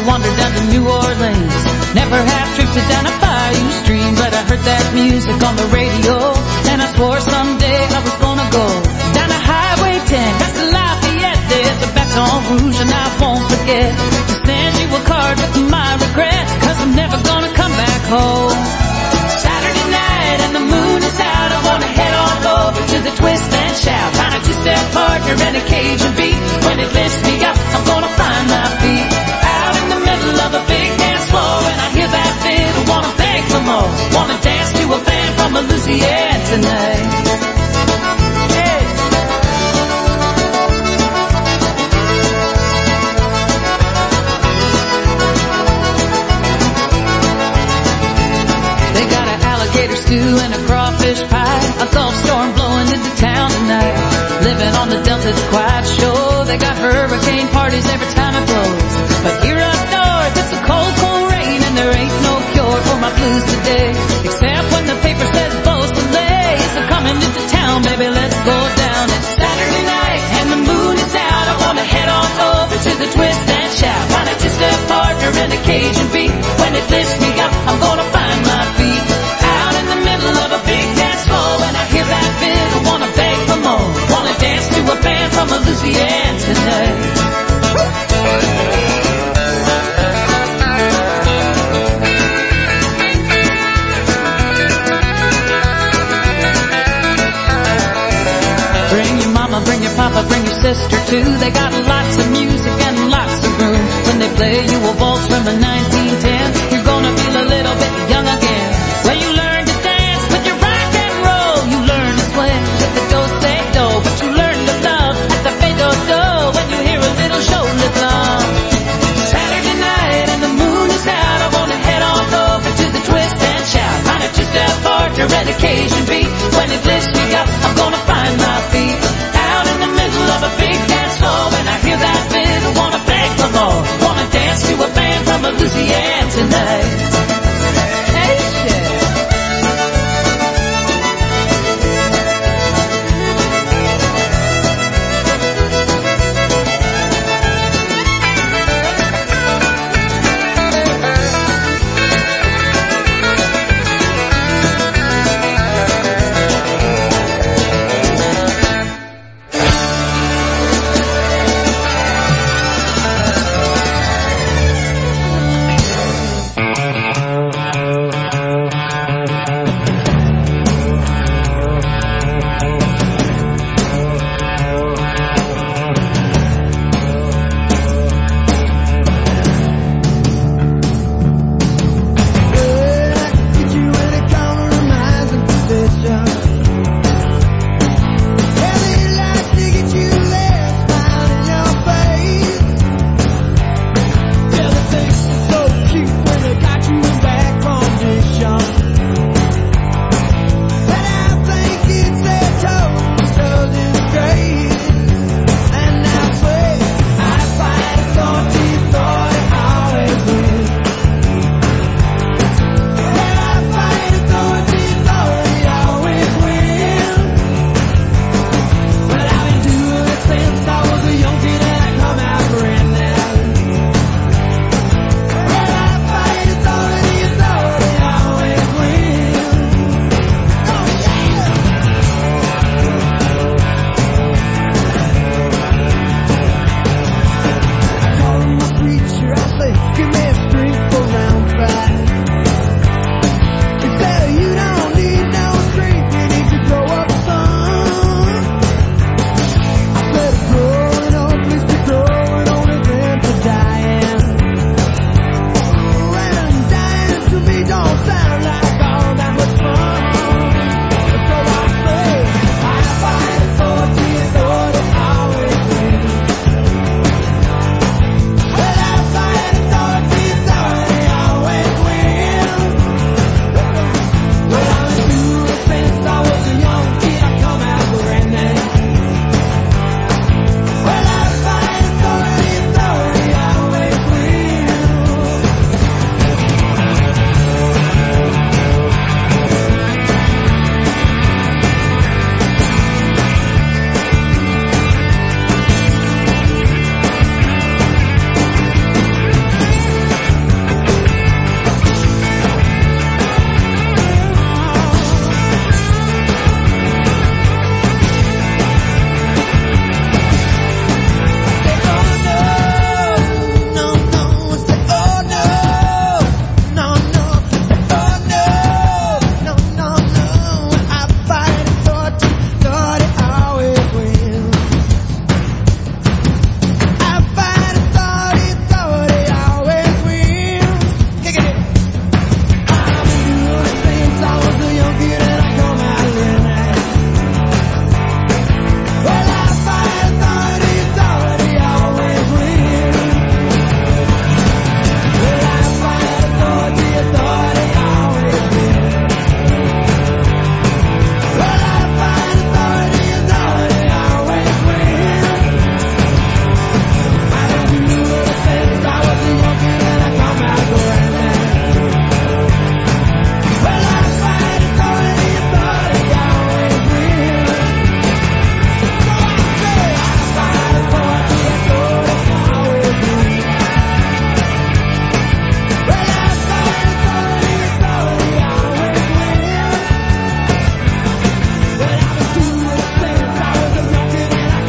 wandered down to New Orleans. Never have tripped it down a bayou stream, but I heard that music on the radio, and I swore someday I was gonna go down to Highway ten, past the Lafayette, there's a Baton Rouge, and I won't forget to send you a card with my regret, cause I'm never gonna come back home. Saturday night and the moon is out, I wanna head on over to the Twist and Shout, find a two-step partner and a Cajun beat. When it lifts me up, I'm gonna find my feet out in the middle of a big dance floor, and I hear that fiddle, wanna beg for more, wanna dance to a band from Louisiana tonight. Hey. They got an alligator stew and a crawfish pie, a Gulf storm blowing into town tonight. Living on the Delta's quiet shore, they got hurricane parties every time it blows. But here up north, it's a cold, cold rain, and there ain't no cure for my blues today, except when the paper says Bo's delays. So coming into town, baby, let's go down. It's Saturday night and the moon is out, I wanna head on over to the Twist and Shout, find a two-step partner and a Cajun beat. When it lifts me up, I'm gonna find my feet out in the middle of a big dance floor, and I hear that fiddle, wanna beg for more, wanna dance to a band from Louisiana tonight. Bring your mama, bring your papa, bring your sister too. They got lots of music and lots of room. When they play you a waltz from the nineteen tens, you're gonna feel a little bit young again. Well, you learn to dance with your rock and roll, you learn to swing with the do-say-do, but you learn to love at the fade-do-do when you hear a little shoulder thump. Saturday night and the moon is out, I wanna head on over to the Twist and Shout, find a two-step partner and a Cajun beat. When it lifts me up, I'm gonna find my feet out in the middle of a big dance floor, and I hear that fiddle, wanna beg for more, wanna dance to a band from Louisiana tonight. Hey, shit.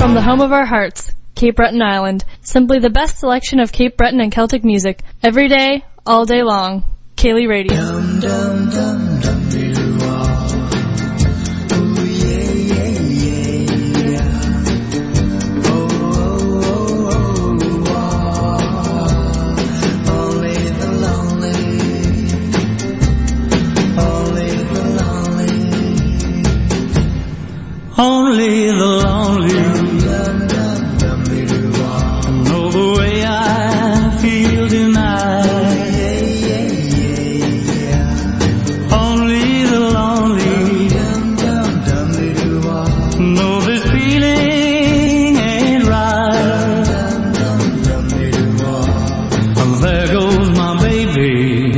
From the home of our hearts, Cape Breton Island. Simply the best selection of Cape Breton and Celtic music. Every day, all day long. Kaylee Radio. Dum, dum, dum, dum, Ooh, yeah, yeah, yeah, yeah. Oh, oh, oh, oh, oh. Only the lonely, only the lonely, only the lonely. Know the way I feel tonight. Only the lonely know this feeling ain't right. There goes my baby.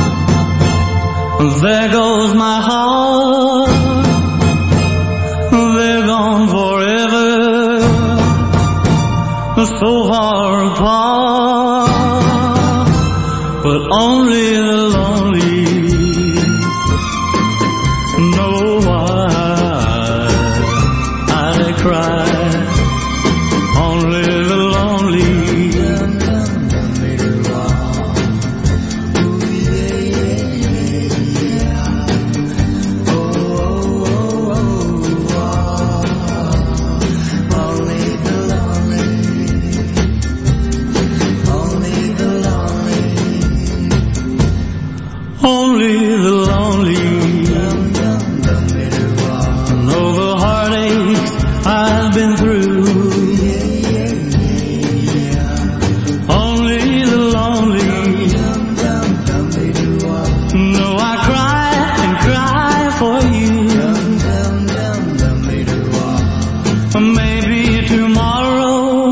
There goes my heart. They're gone forever, so far apart. But only the lonely know why I cry. Only the lonely. Only the lonely know the heartaches I've been through. Only the lonely know I cry and cry for you. Maybe tomorrow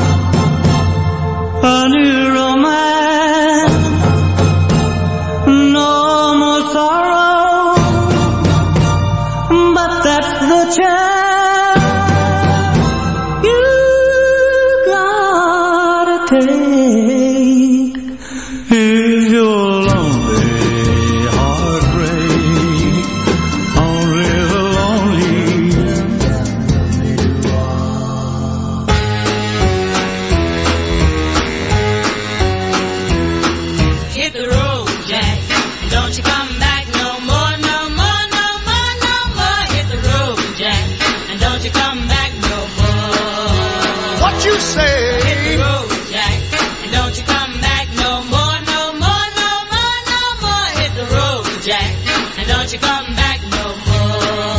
a new romance. No more sorrow, but that's the chance you gotta take. Is your lonely heartbreak. Only the lonely. Hit the road, Jack. Don't you come back no more, no more, no more, no more. Hit the road, Jack. And don't you come back no more. What you say? Hit the road, Jack. And don't you come back no more, no more, no more, no more. Hit the road, Jack. And don't you come back no more.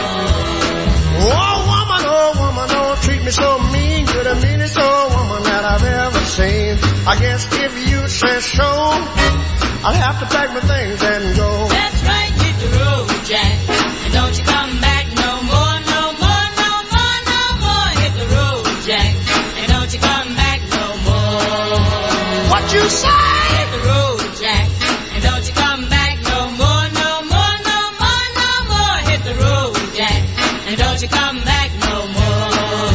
Oh, woman, oh, woman, don't treat me so mean. You're the meanest old woman that I've ever seen. I guess if you say so, I'll have to pack my things and go. That's right, hit the road, Jack. And don't you come back no more, no more, no more, no more. Hit the road, Jack. And don't you come back no more. What you say? Hit the road, Jack. And don't you come back no more, no more, no more, no more. Hit the road, Jack. And don't you come back no more.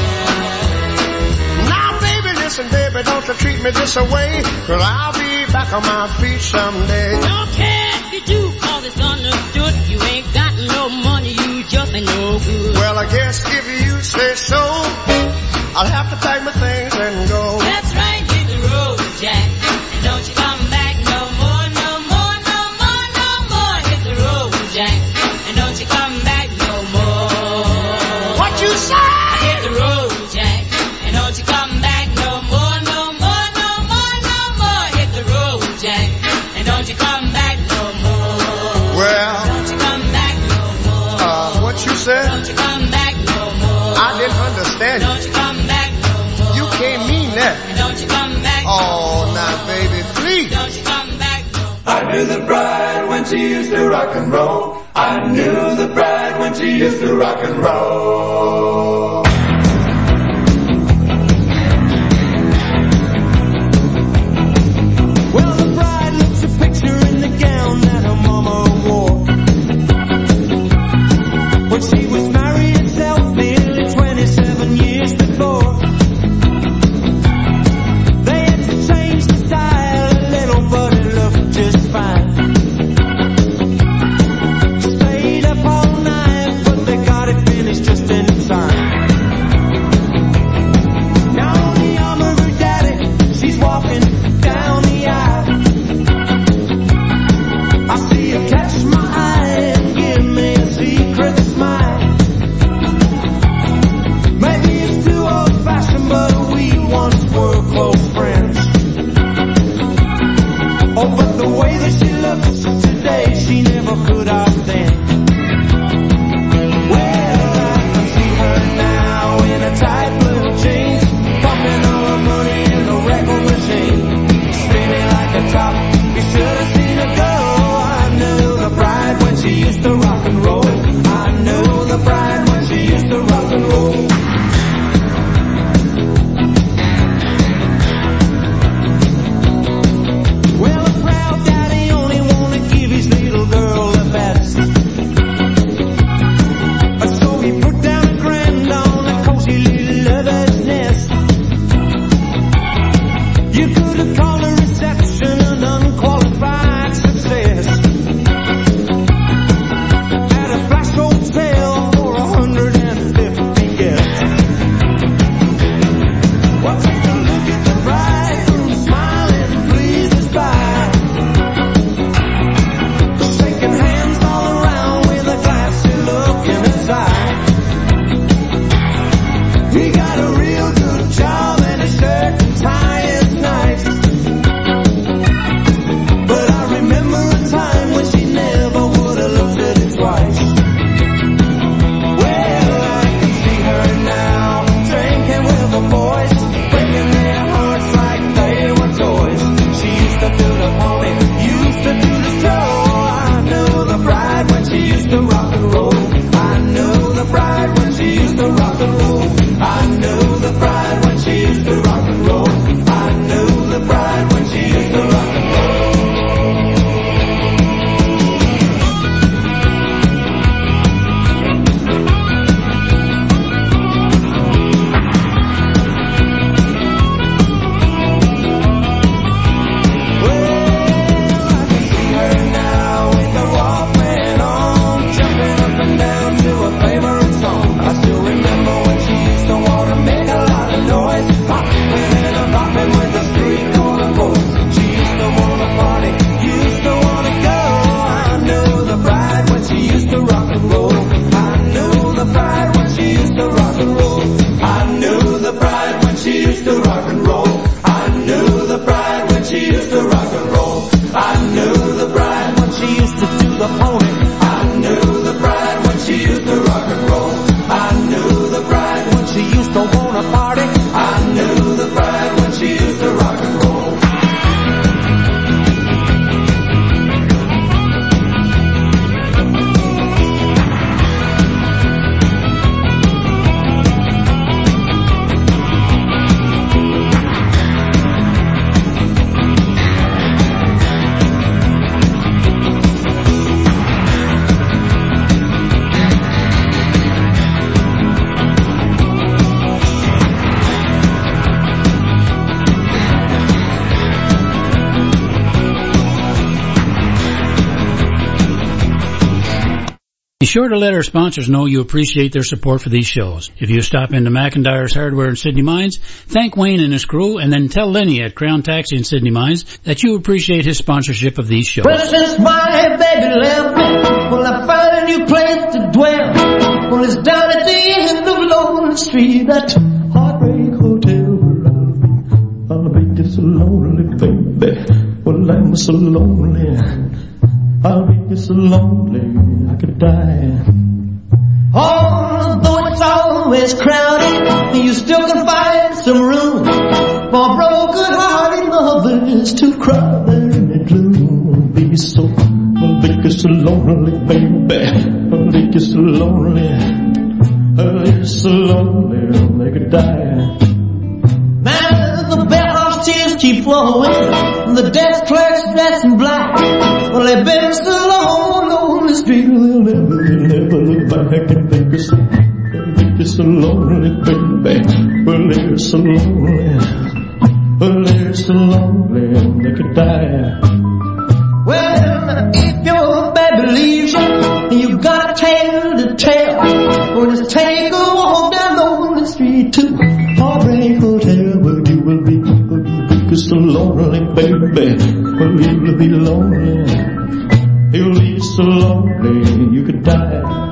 Now, baby, listen, baby, don't you treat me this away, 'cause I'll be back on my feet someday. Don't care if you do, 'cause it's understood. You ain't got no money, you just ain't no good. Well, I guess if you say so, I'll have to pack my things and go. That's right, hit the road, Jack. And don't you come back no more, no more, no more, no more. Hit the road, Jack. And don't you come back no more. What you say? Hit the road, Jack. And don't you come back no more, no more, no more, no more. Hit the road, Jack. And don't you come back no more. Well, Don't you come back no more. uh, what you said? Don't you come back no more. I didn't understand you. Don't you come back no more. You can't mean that. And don't you come back no Oh, more. now, baby, please. Don't you come back no more. I knew the bride when she used to rock and roll. I knew the bride when she used to rock and roll. Well, the bride looks a picture in the gown that her mama wore when she was married herself nearly twenty-seven years before. They had to change the style a little, but it looked just fine. Stayed up all night, but they got it finished just in time. running down the aisle. I see her catch my eye and give me a secret smile. Maybe it's too old-fashioned, but we once were close friends. Oh, but the way that she looks today, she never could have then. Well, I can see her now in a tight little jeans, pumping all her money in the record machine, spinning like a top. You should have seen her go. I knew the bride when she used to rock and roll. I knew the bride when she used to rock and roll. Well, a proud daddy only wanna give his little girl the best. So he put down a grand on a cozy little lover's nest. You could have called a reception an unqualified success. At a flash hotel for a hundred and fifty guests. Well, take a look at the bride who's smiling, pleased as pie, shaking hands all around with a glassy look in his eye. He got a real good job and his shirt and tie is nice. But I remember a time when she never would have looked at it twice. Well, I can see her now, drinking with the boys, breaking their hearts like they were toys. She used to do the pony, used to do the stroll. I knew the bride when she used to rock and roll. I knew the bride when she used to rock and roll. I knew the bride when she used to rock and roll. I knew the bride when she used to rock and roll. Be sure to let our sponsors know you appreciate their support for these shows. If you stop into McIntyre's Hardware in Sydney Mines, thank Wayne and his crew, and then tell Lenny at Crown Taxi in Sydney Mines that you appreciate his sponsorship of these shows. Well, since my baby left me, well, I found a new place to dwell. Well, it's down at the end of Lonely Street, that Heartbreak Hotel where I'll be. I'll be just so lonely, baby. Well, I'm so lonely. I'll be just so lonely I could die. Although it's always crowded, you still can find some room for broken-hearted lovers to cry there in the gloom. I'll be so, I'll be just so lonely, baby. I'll be just so lonely. I'll be just so lonely I could die. Now the bellhop's tears keep flowing, the desk clerk's dressed in black. Well, they've been so long on the street, they'll never, they'll never look back. And they're so, they're so lonely, baby. Well, they're so lonely. Well, they're so lonely they could die. Well, if your baby leaves you, you got a tale to tell. Or just take a walk down on the street to Heartbreak Hotel, where you will be, where you will be so lonely. lonely, baby. Well, you'll be lonely. You'll be so lonely you could die.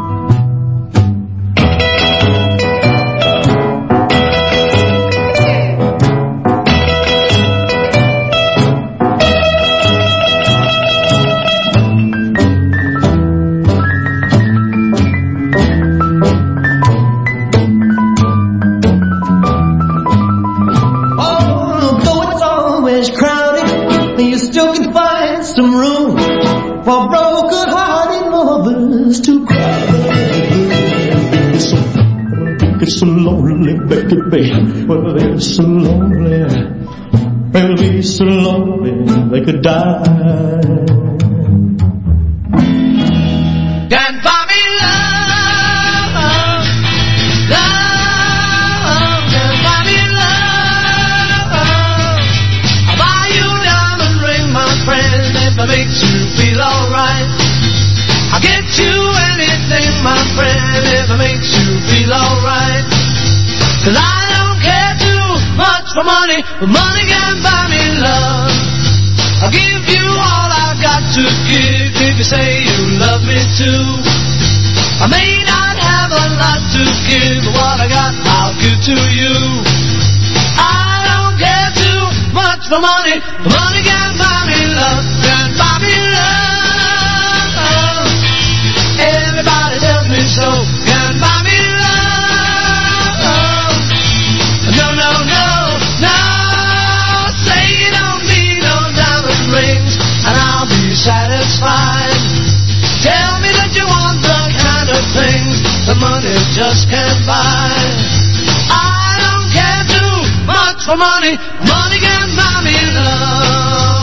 Some room for broken-hearted lovers to cry. It's so, it's so lonely, baby. Well, they're so lonely. They'll be so lonely they could die. Can't buy me love, love. Can't buy me love. I'll buy you a diamond ring, my friend. If it makes you feel alright, I'll get you anything, my friend, if it makes you feel alright. Cause I don't care too much for money, but money can buy me love. I'll give you all I've got to give if you say you love me too. I may not have a lot to give, but what I got I'll give to you. I don't care too much for money, but money can buy me love. Can buy me love. Everybody tells me so. Can buy me love. No, no, no, no. Say you don't need no diamond rings, and I'll be satisfied. Tell me that you want the kind of things that money just can't buy. I don't care too much for money. Money can buy me love.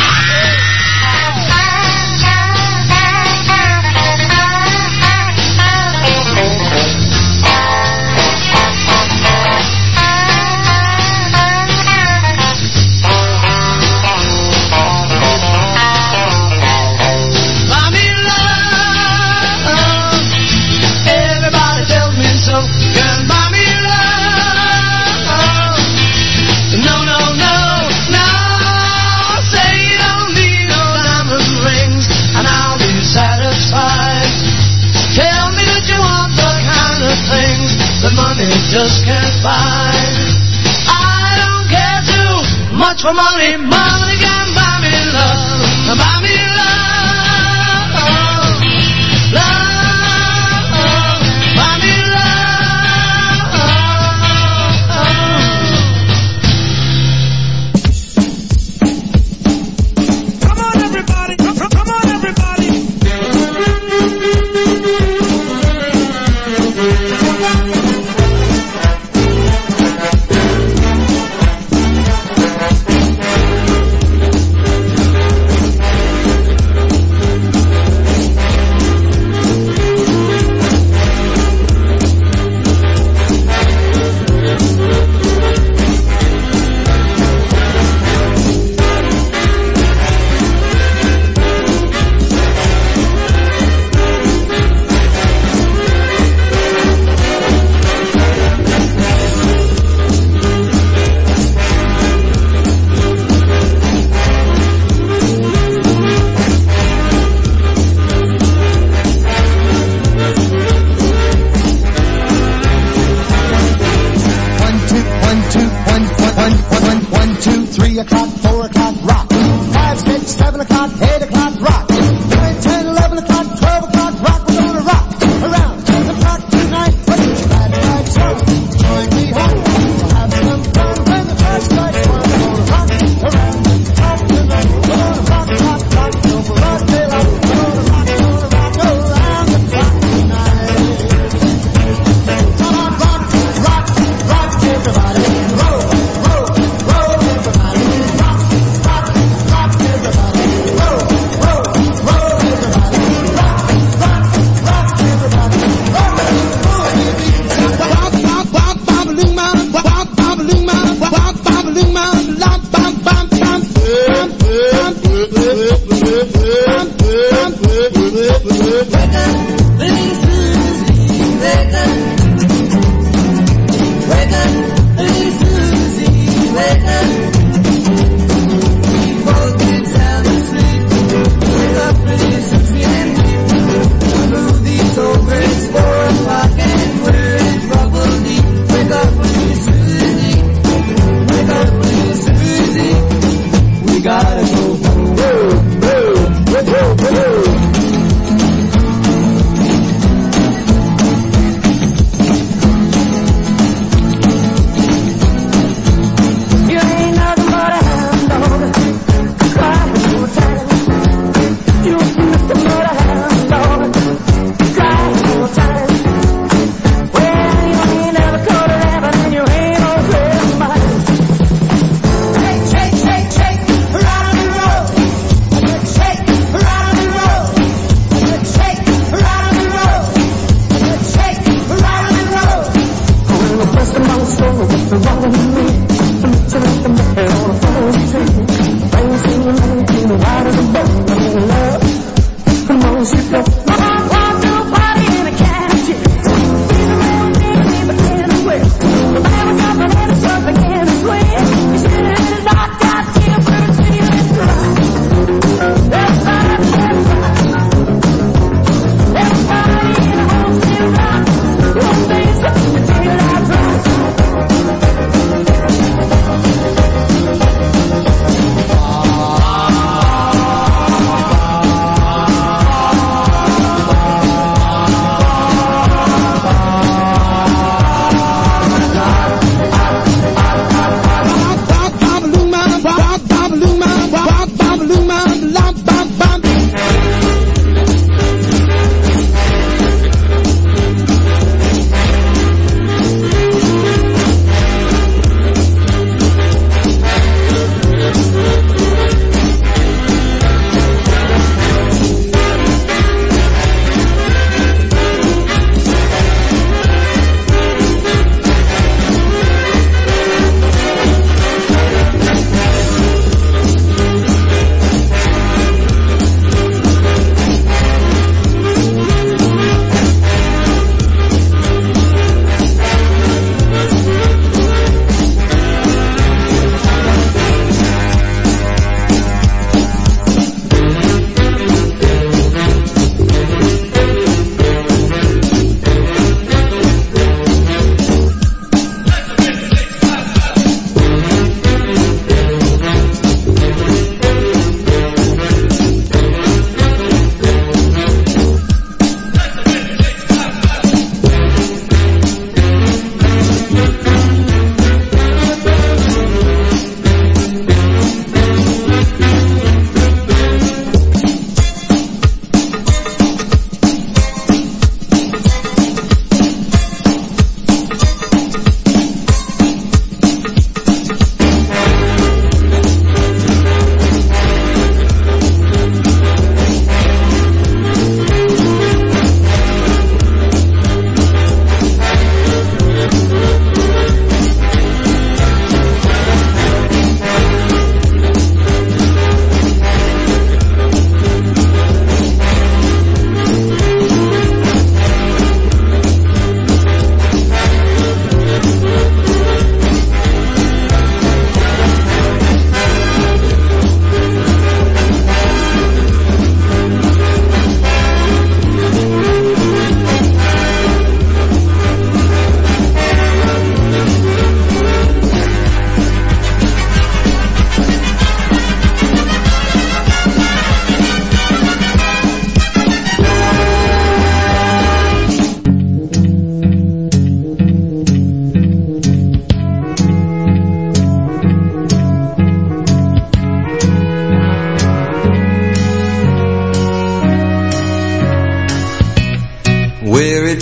Just can't buy. I don't care too much for money. Money can buy me love. Buy me love. Love. Buy me love. Come on, everybody. Come, come on, everybody.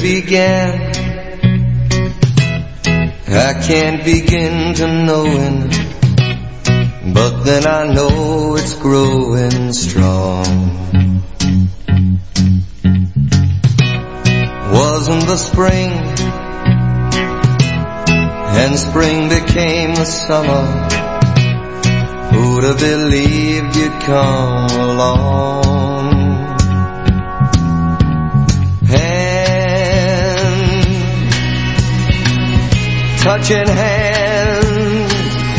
it began. I can't begin to knowing, but then I know it's growing strong. Wasn't the spring, and spring became the summer. Who'd have believed you'd come along? And touching hands,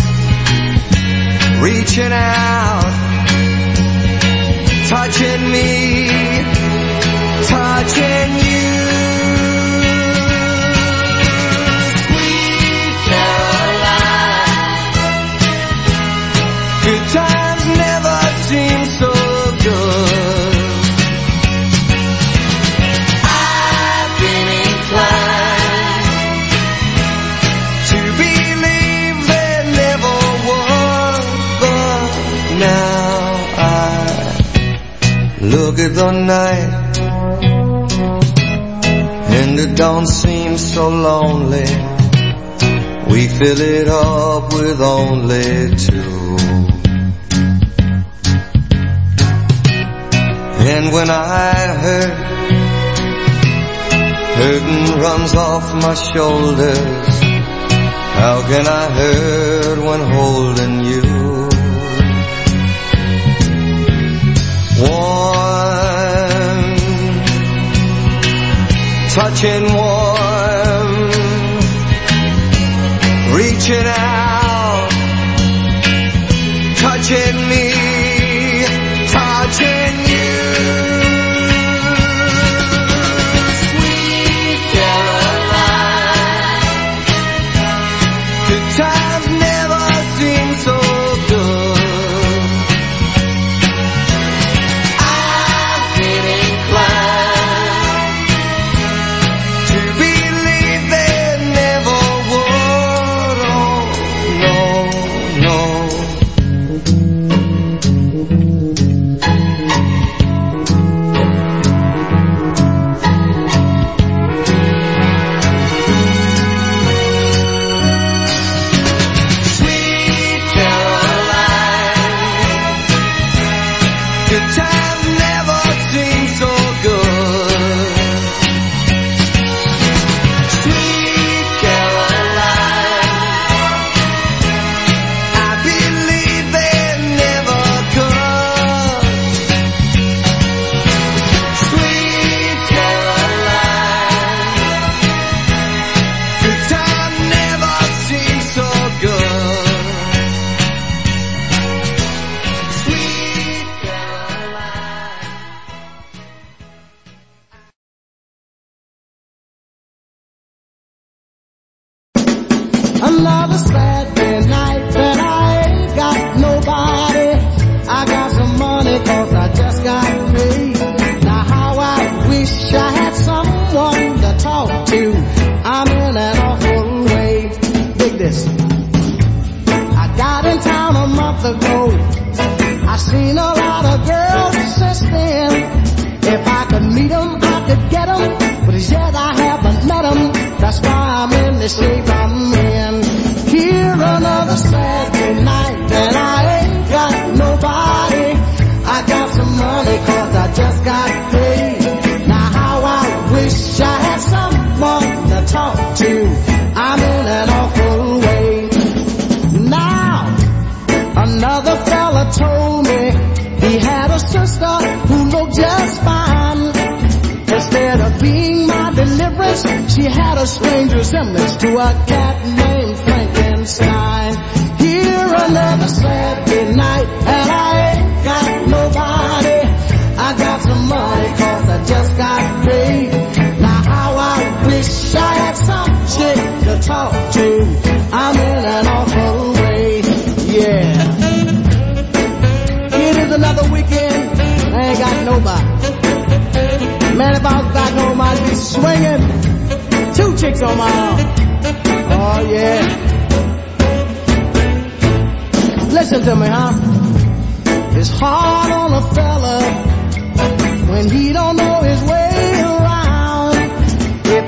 reaching out, touching me, touching you. Sweet Caroline, good times never seem so good. I've been inclined to believe there never was, but now I look at the night and it don't seem so lonely. We fill it up with only two. And when I hurt, hurting runs off my shoulders. How can I hurt when holding you? Warm, touching warm, reaching out, touching me, touching you. Sweet Caroline, good times never seem so good. I've been inclined to believe there never would. Oh, no, Sweet Caroline, good times never seem so good. Sweet Caroline, I believe they never could. Sweet Caroline, good times never seem so good. Sweet Caroline. Another Saturday night that I ain't got nobody. I got some money cause I just got paid. Now how I wish I had someone to talk to. I'm in an awful way. Dig this. I got in town a month ago. I seen a lot of girls since then. If I could meet 'em, I could get 'em. But as yet I haven't met 'em. That's why I'm in the shape I'm in. Here another Saturday night and I ain't got nobody. I got some money cause I just got paid. Now how I wish I had someone to talk to. I'm in an awful way. Now another fella told me he had a sister who looked just fine. Instead of being my deliverance, she had a strange resemblance to a cat named Frankenstein. Here another Saturday night and I ain't got nobody. I got some money cause I just got paid. Now how I wish I had some chick to talk to. I'm in an awful way, yeah. It is another weekend, I ain't got nobody. Man, if I was back home, I'd be swinging. Two chicks on my arm. Oh, yeah. Listen to me, huh? It's hard on a fella when he don't know his way around. If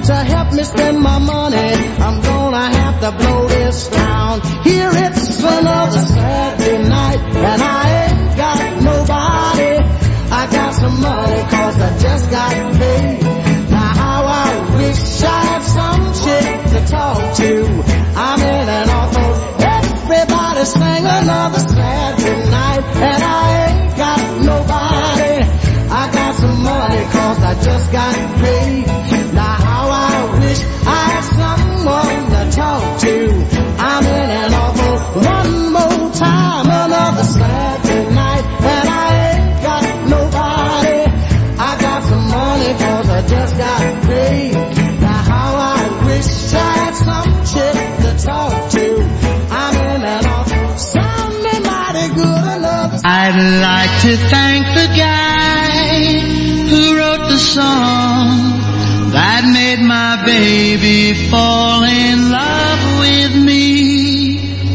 to help me spend my money. I'm gonna have to blow this town. Here it's another Saturday night, and I ain't got nobody. I got some money cause I just got paid. Now how I wish I had some chick to talk to. I'm in an awful, everybody sang another Saturday night, and I ain't got nobody. I got some money cause I just got paid. Now how I wish I had someone to talk to. I'm in an awful, one more time, another Saturday night, and I ain't got nobody. I got some money cause I just got paid. Now how I wish I had some chick to talk to. I'm in an awful, sounding mighty good enough. I'd like to thank the guy who wrote the song that made my baby fall in love with me.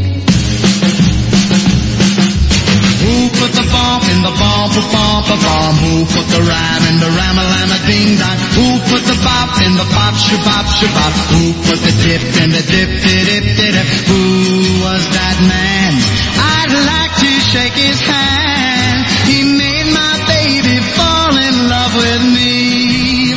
Who put the bomb in the bomb, the bomb, the bomb? Who put the rhyme in the rama-lama ding-dong? Who put the bop in the bop, shabop, shabop? Who put the dip in the dip-dip-dip-dip? Who was that man? I'd like to shake his hand. He made my baby fall in love with me.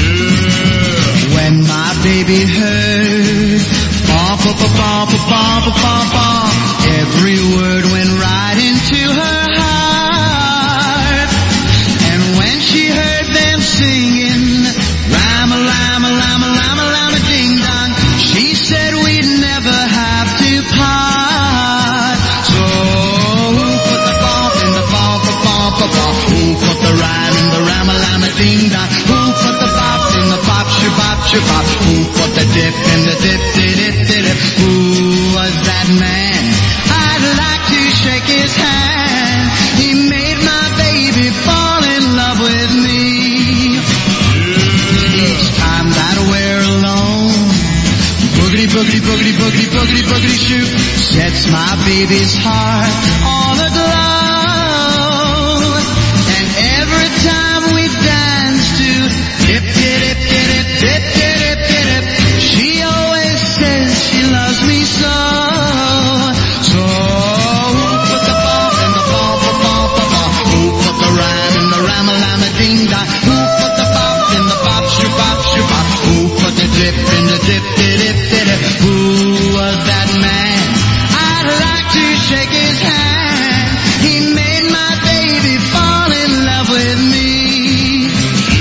When my baby heard bump, bump, bump, bump, bump, bump, every word went right into her heart. And when she heard them singing rama, lama, lama, lama, lama, ding dong, she said we'd never have to part. So who put the bump in the bump, bump, bump, bump? Who put the rhyme in the rama, lama, ding dong? Who put the bop in the bop, shabop, shabop? Who put the dip in the dip, dip, dip, dip? Who was that man? I'd like to shake his hand. He made my baby fall in love with me. Each time that we're alone, boogity, boogity, boogity, boogity, boogity, boogity shoot sets my baby's heart all aglow. And every time we dance to dip, dip, dip, dip, dip, dip, dip, dip, she always says she loves me so. So who put the bump in the bump, bump, bump, bump? Who put the rhyme in the rama, lama, ding dong? Who put the bop in the bop, shabop, shabop? Who put the dip in the dip, dip, dip, dip? Who was that man? I'd like to shake his hand. He made my baby fall in love with me.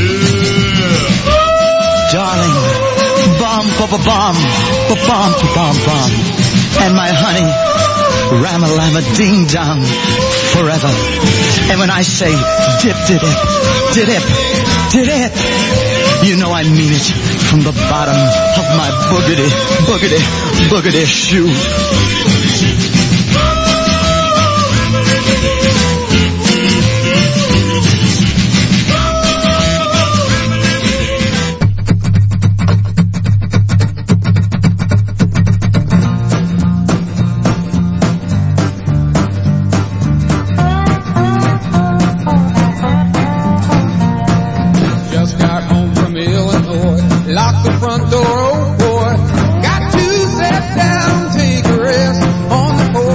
Darling, bomb, bomb, bomb, bomb, bomb, bomb, and my honey, rama, lama, ding dong, forever. And when I say dip, dip, dip, dip, dip, you know I mean it from the bottom of my boogity, boogity, boogity shoe. Just got home from Illinois, locked the front door, oh boy. Got to sit down, take a rest on the porch.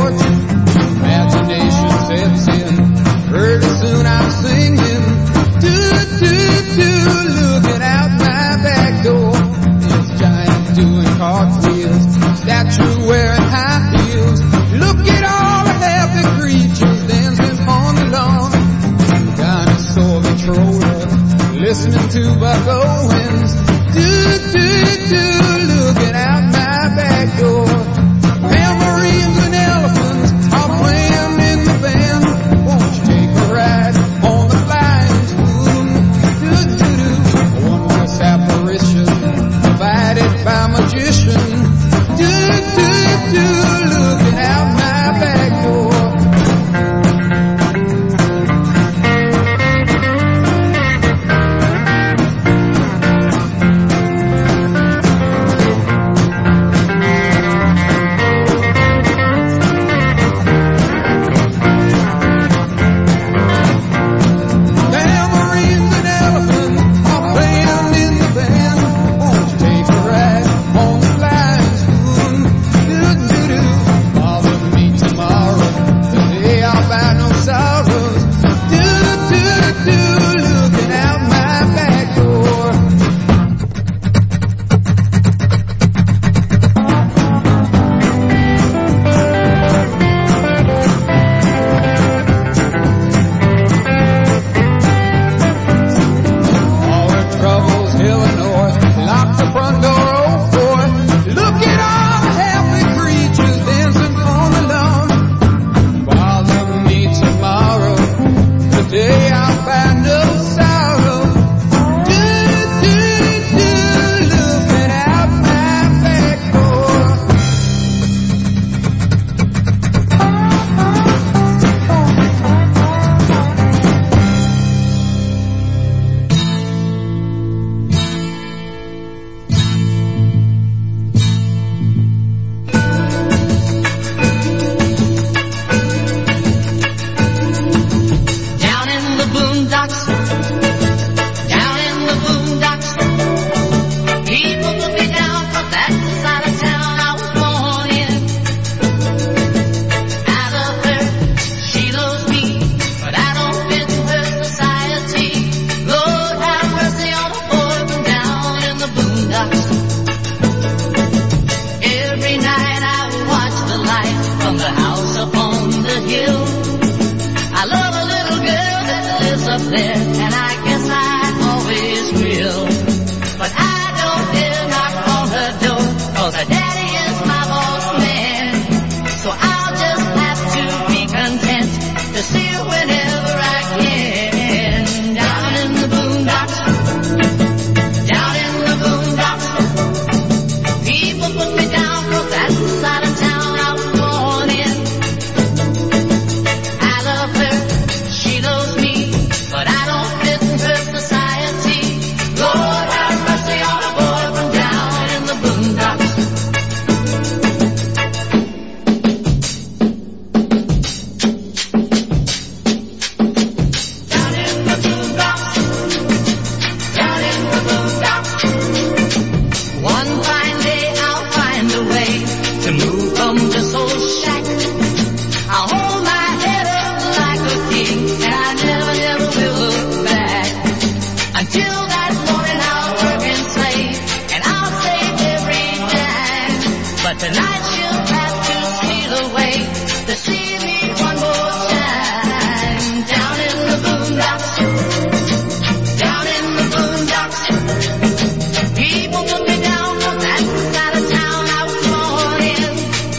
to see me one more time. Down in the boondocks, down in the boondocks. People put me down from that side of town I was born in.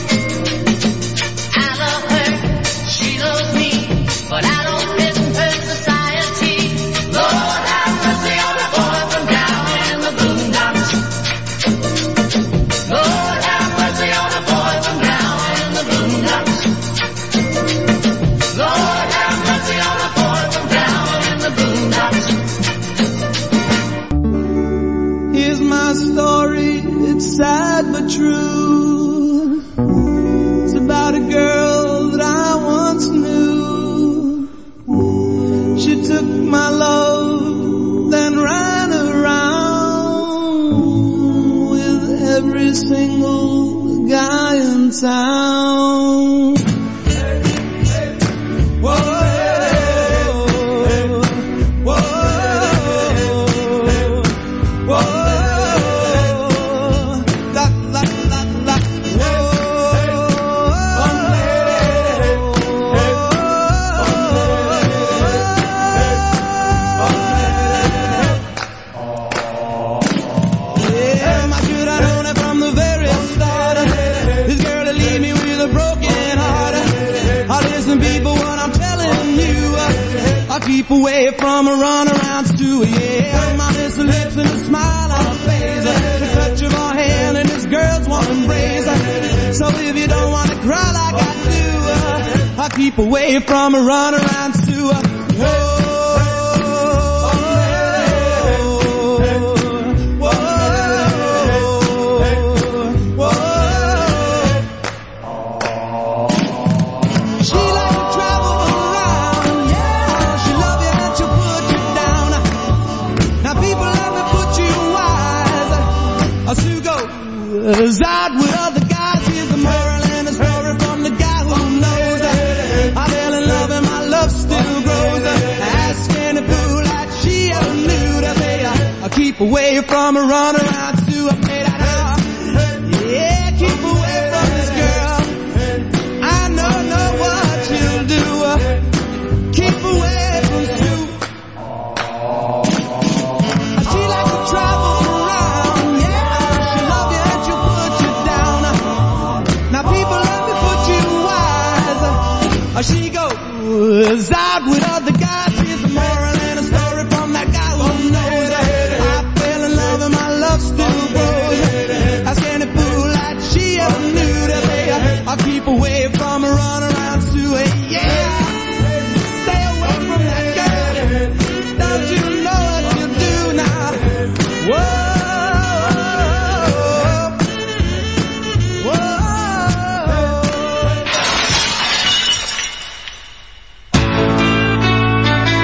I love her, she loves me, but I don't fit her society. Lord have mercy on the boy from down in the boondocks. Lord have mercy on the boy from down in the boondocks. Lord have mercy on the boy from down in the boondocks. Here's my story, it's sad but true. It's about a girl that I once knew. She took my love, then ran around with every single guy in town. Whoa, whoa, whoa, la, la, la, la, yeah, my should I known it from the very start. This girl to leave me with a broken heart. I listen, people, what I'm telling you. I keep away from a runarounds too. Yeah, my missing lips and a smile on her face, the touch of her hand and this girl's warm embrace. So if you don't want to cry like I do, I keep away from a runarounds too. Whoa. Is out with other guys. Here's the moral and the story from the guy who knows. I fell in love and my love still grows. Ask any fool like she ever knew that they I keep away from a runaround too. I played that out. Yeah, keep away from this girl. I don't know what you'll do. Keep away from Sue. She likes to travel around. Yeah, she love you and she'll put you down. Now people let me put you wise. She goes out with other guys. Here's the moral and a story from that guy who knows. I fell in love and my love still grows. Ask any fool like she ever knew that they I keep away from a runaround too. Yeah, stay away from that girl. Don't you know what you do now? Whoa. Whoa.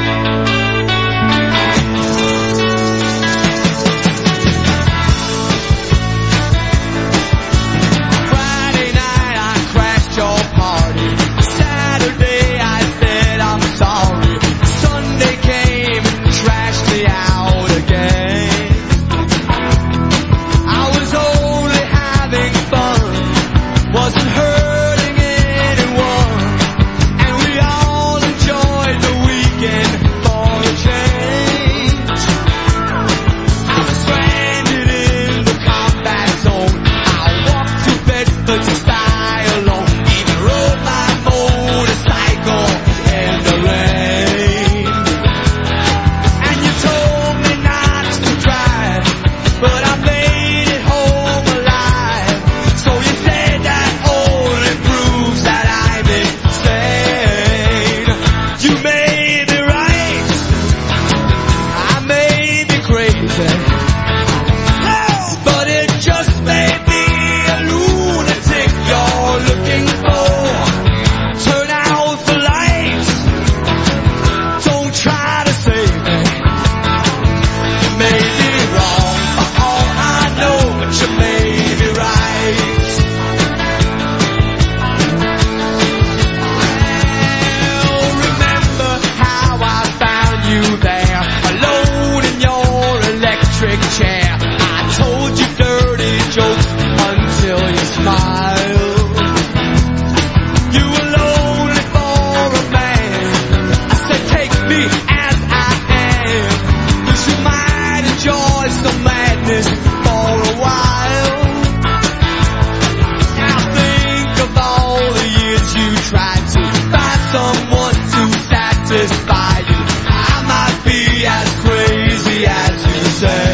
try to find someone to satisfy you. I might be as crazy as you say.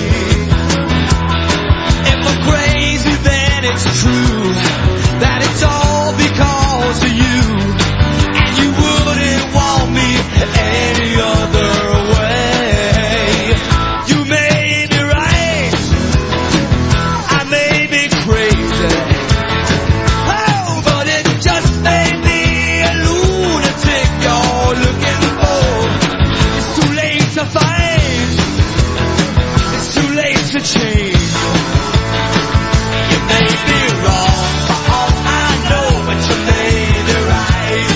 If I'm crazy, then it's true that it's all because of you, and you wouldn't want me any other way. You may be right, I may be crazy, oh, but it just may be a lunatic you're looking for. It's too late to fight, it's too late to change. You may be wrong for all I know, but you may be right.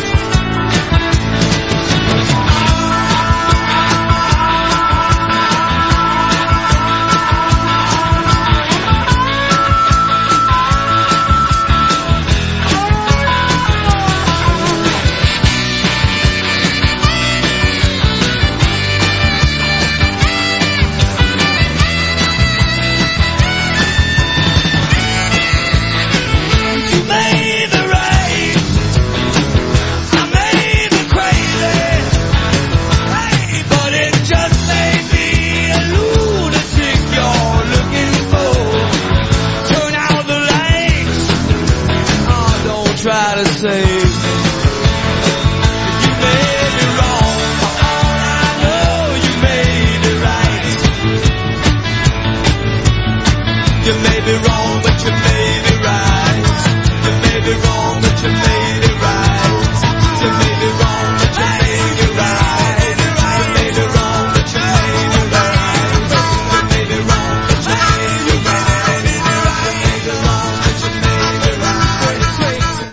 You may be right, I may be crazy, hey, but it just may be a lunatic you're looking for. Turn out the lights, oh, don't try to save me. You may be wrong, for all I know, you may be right. You may be wrong, but you may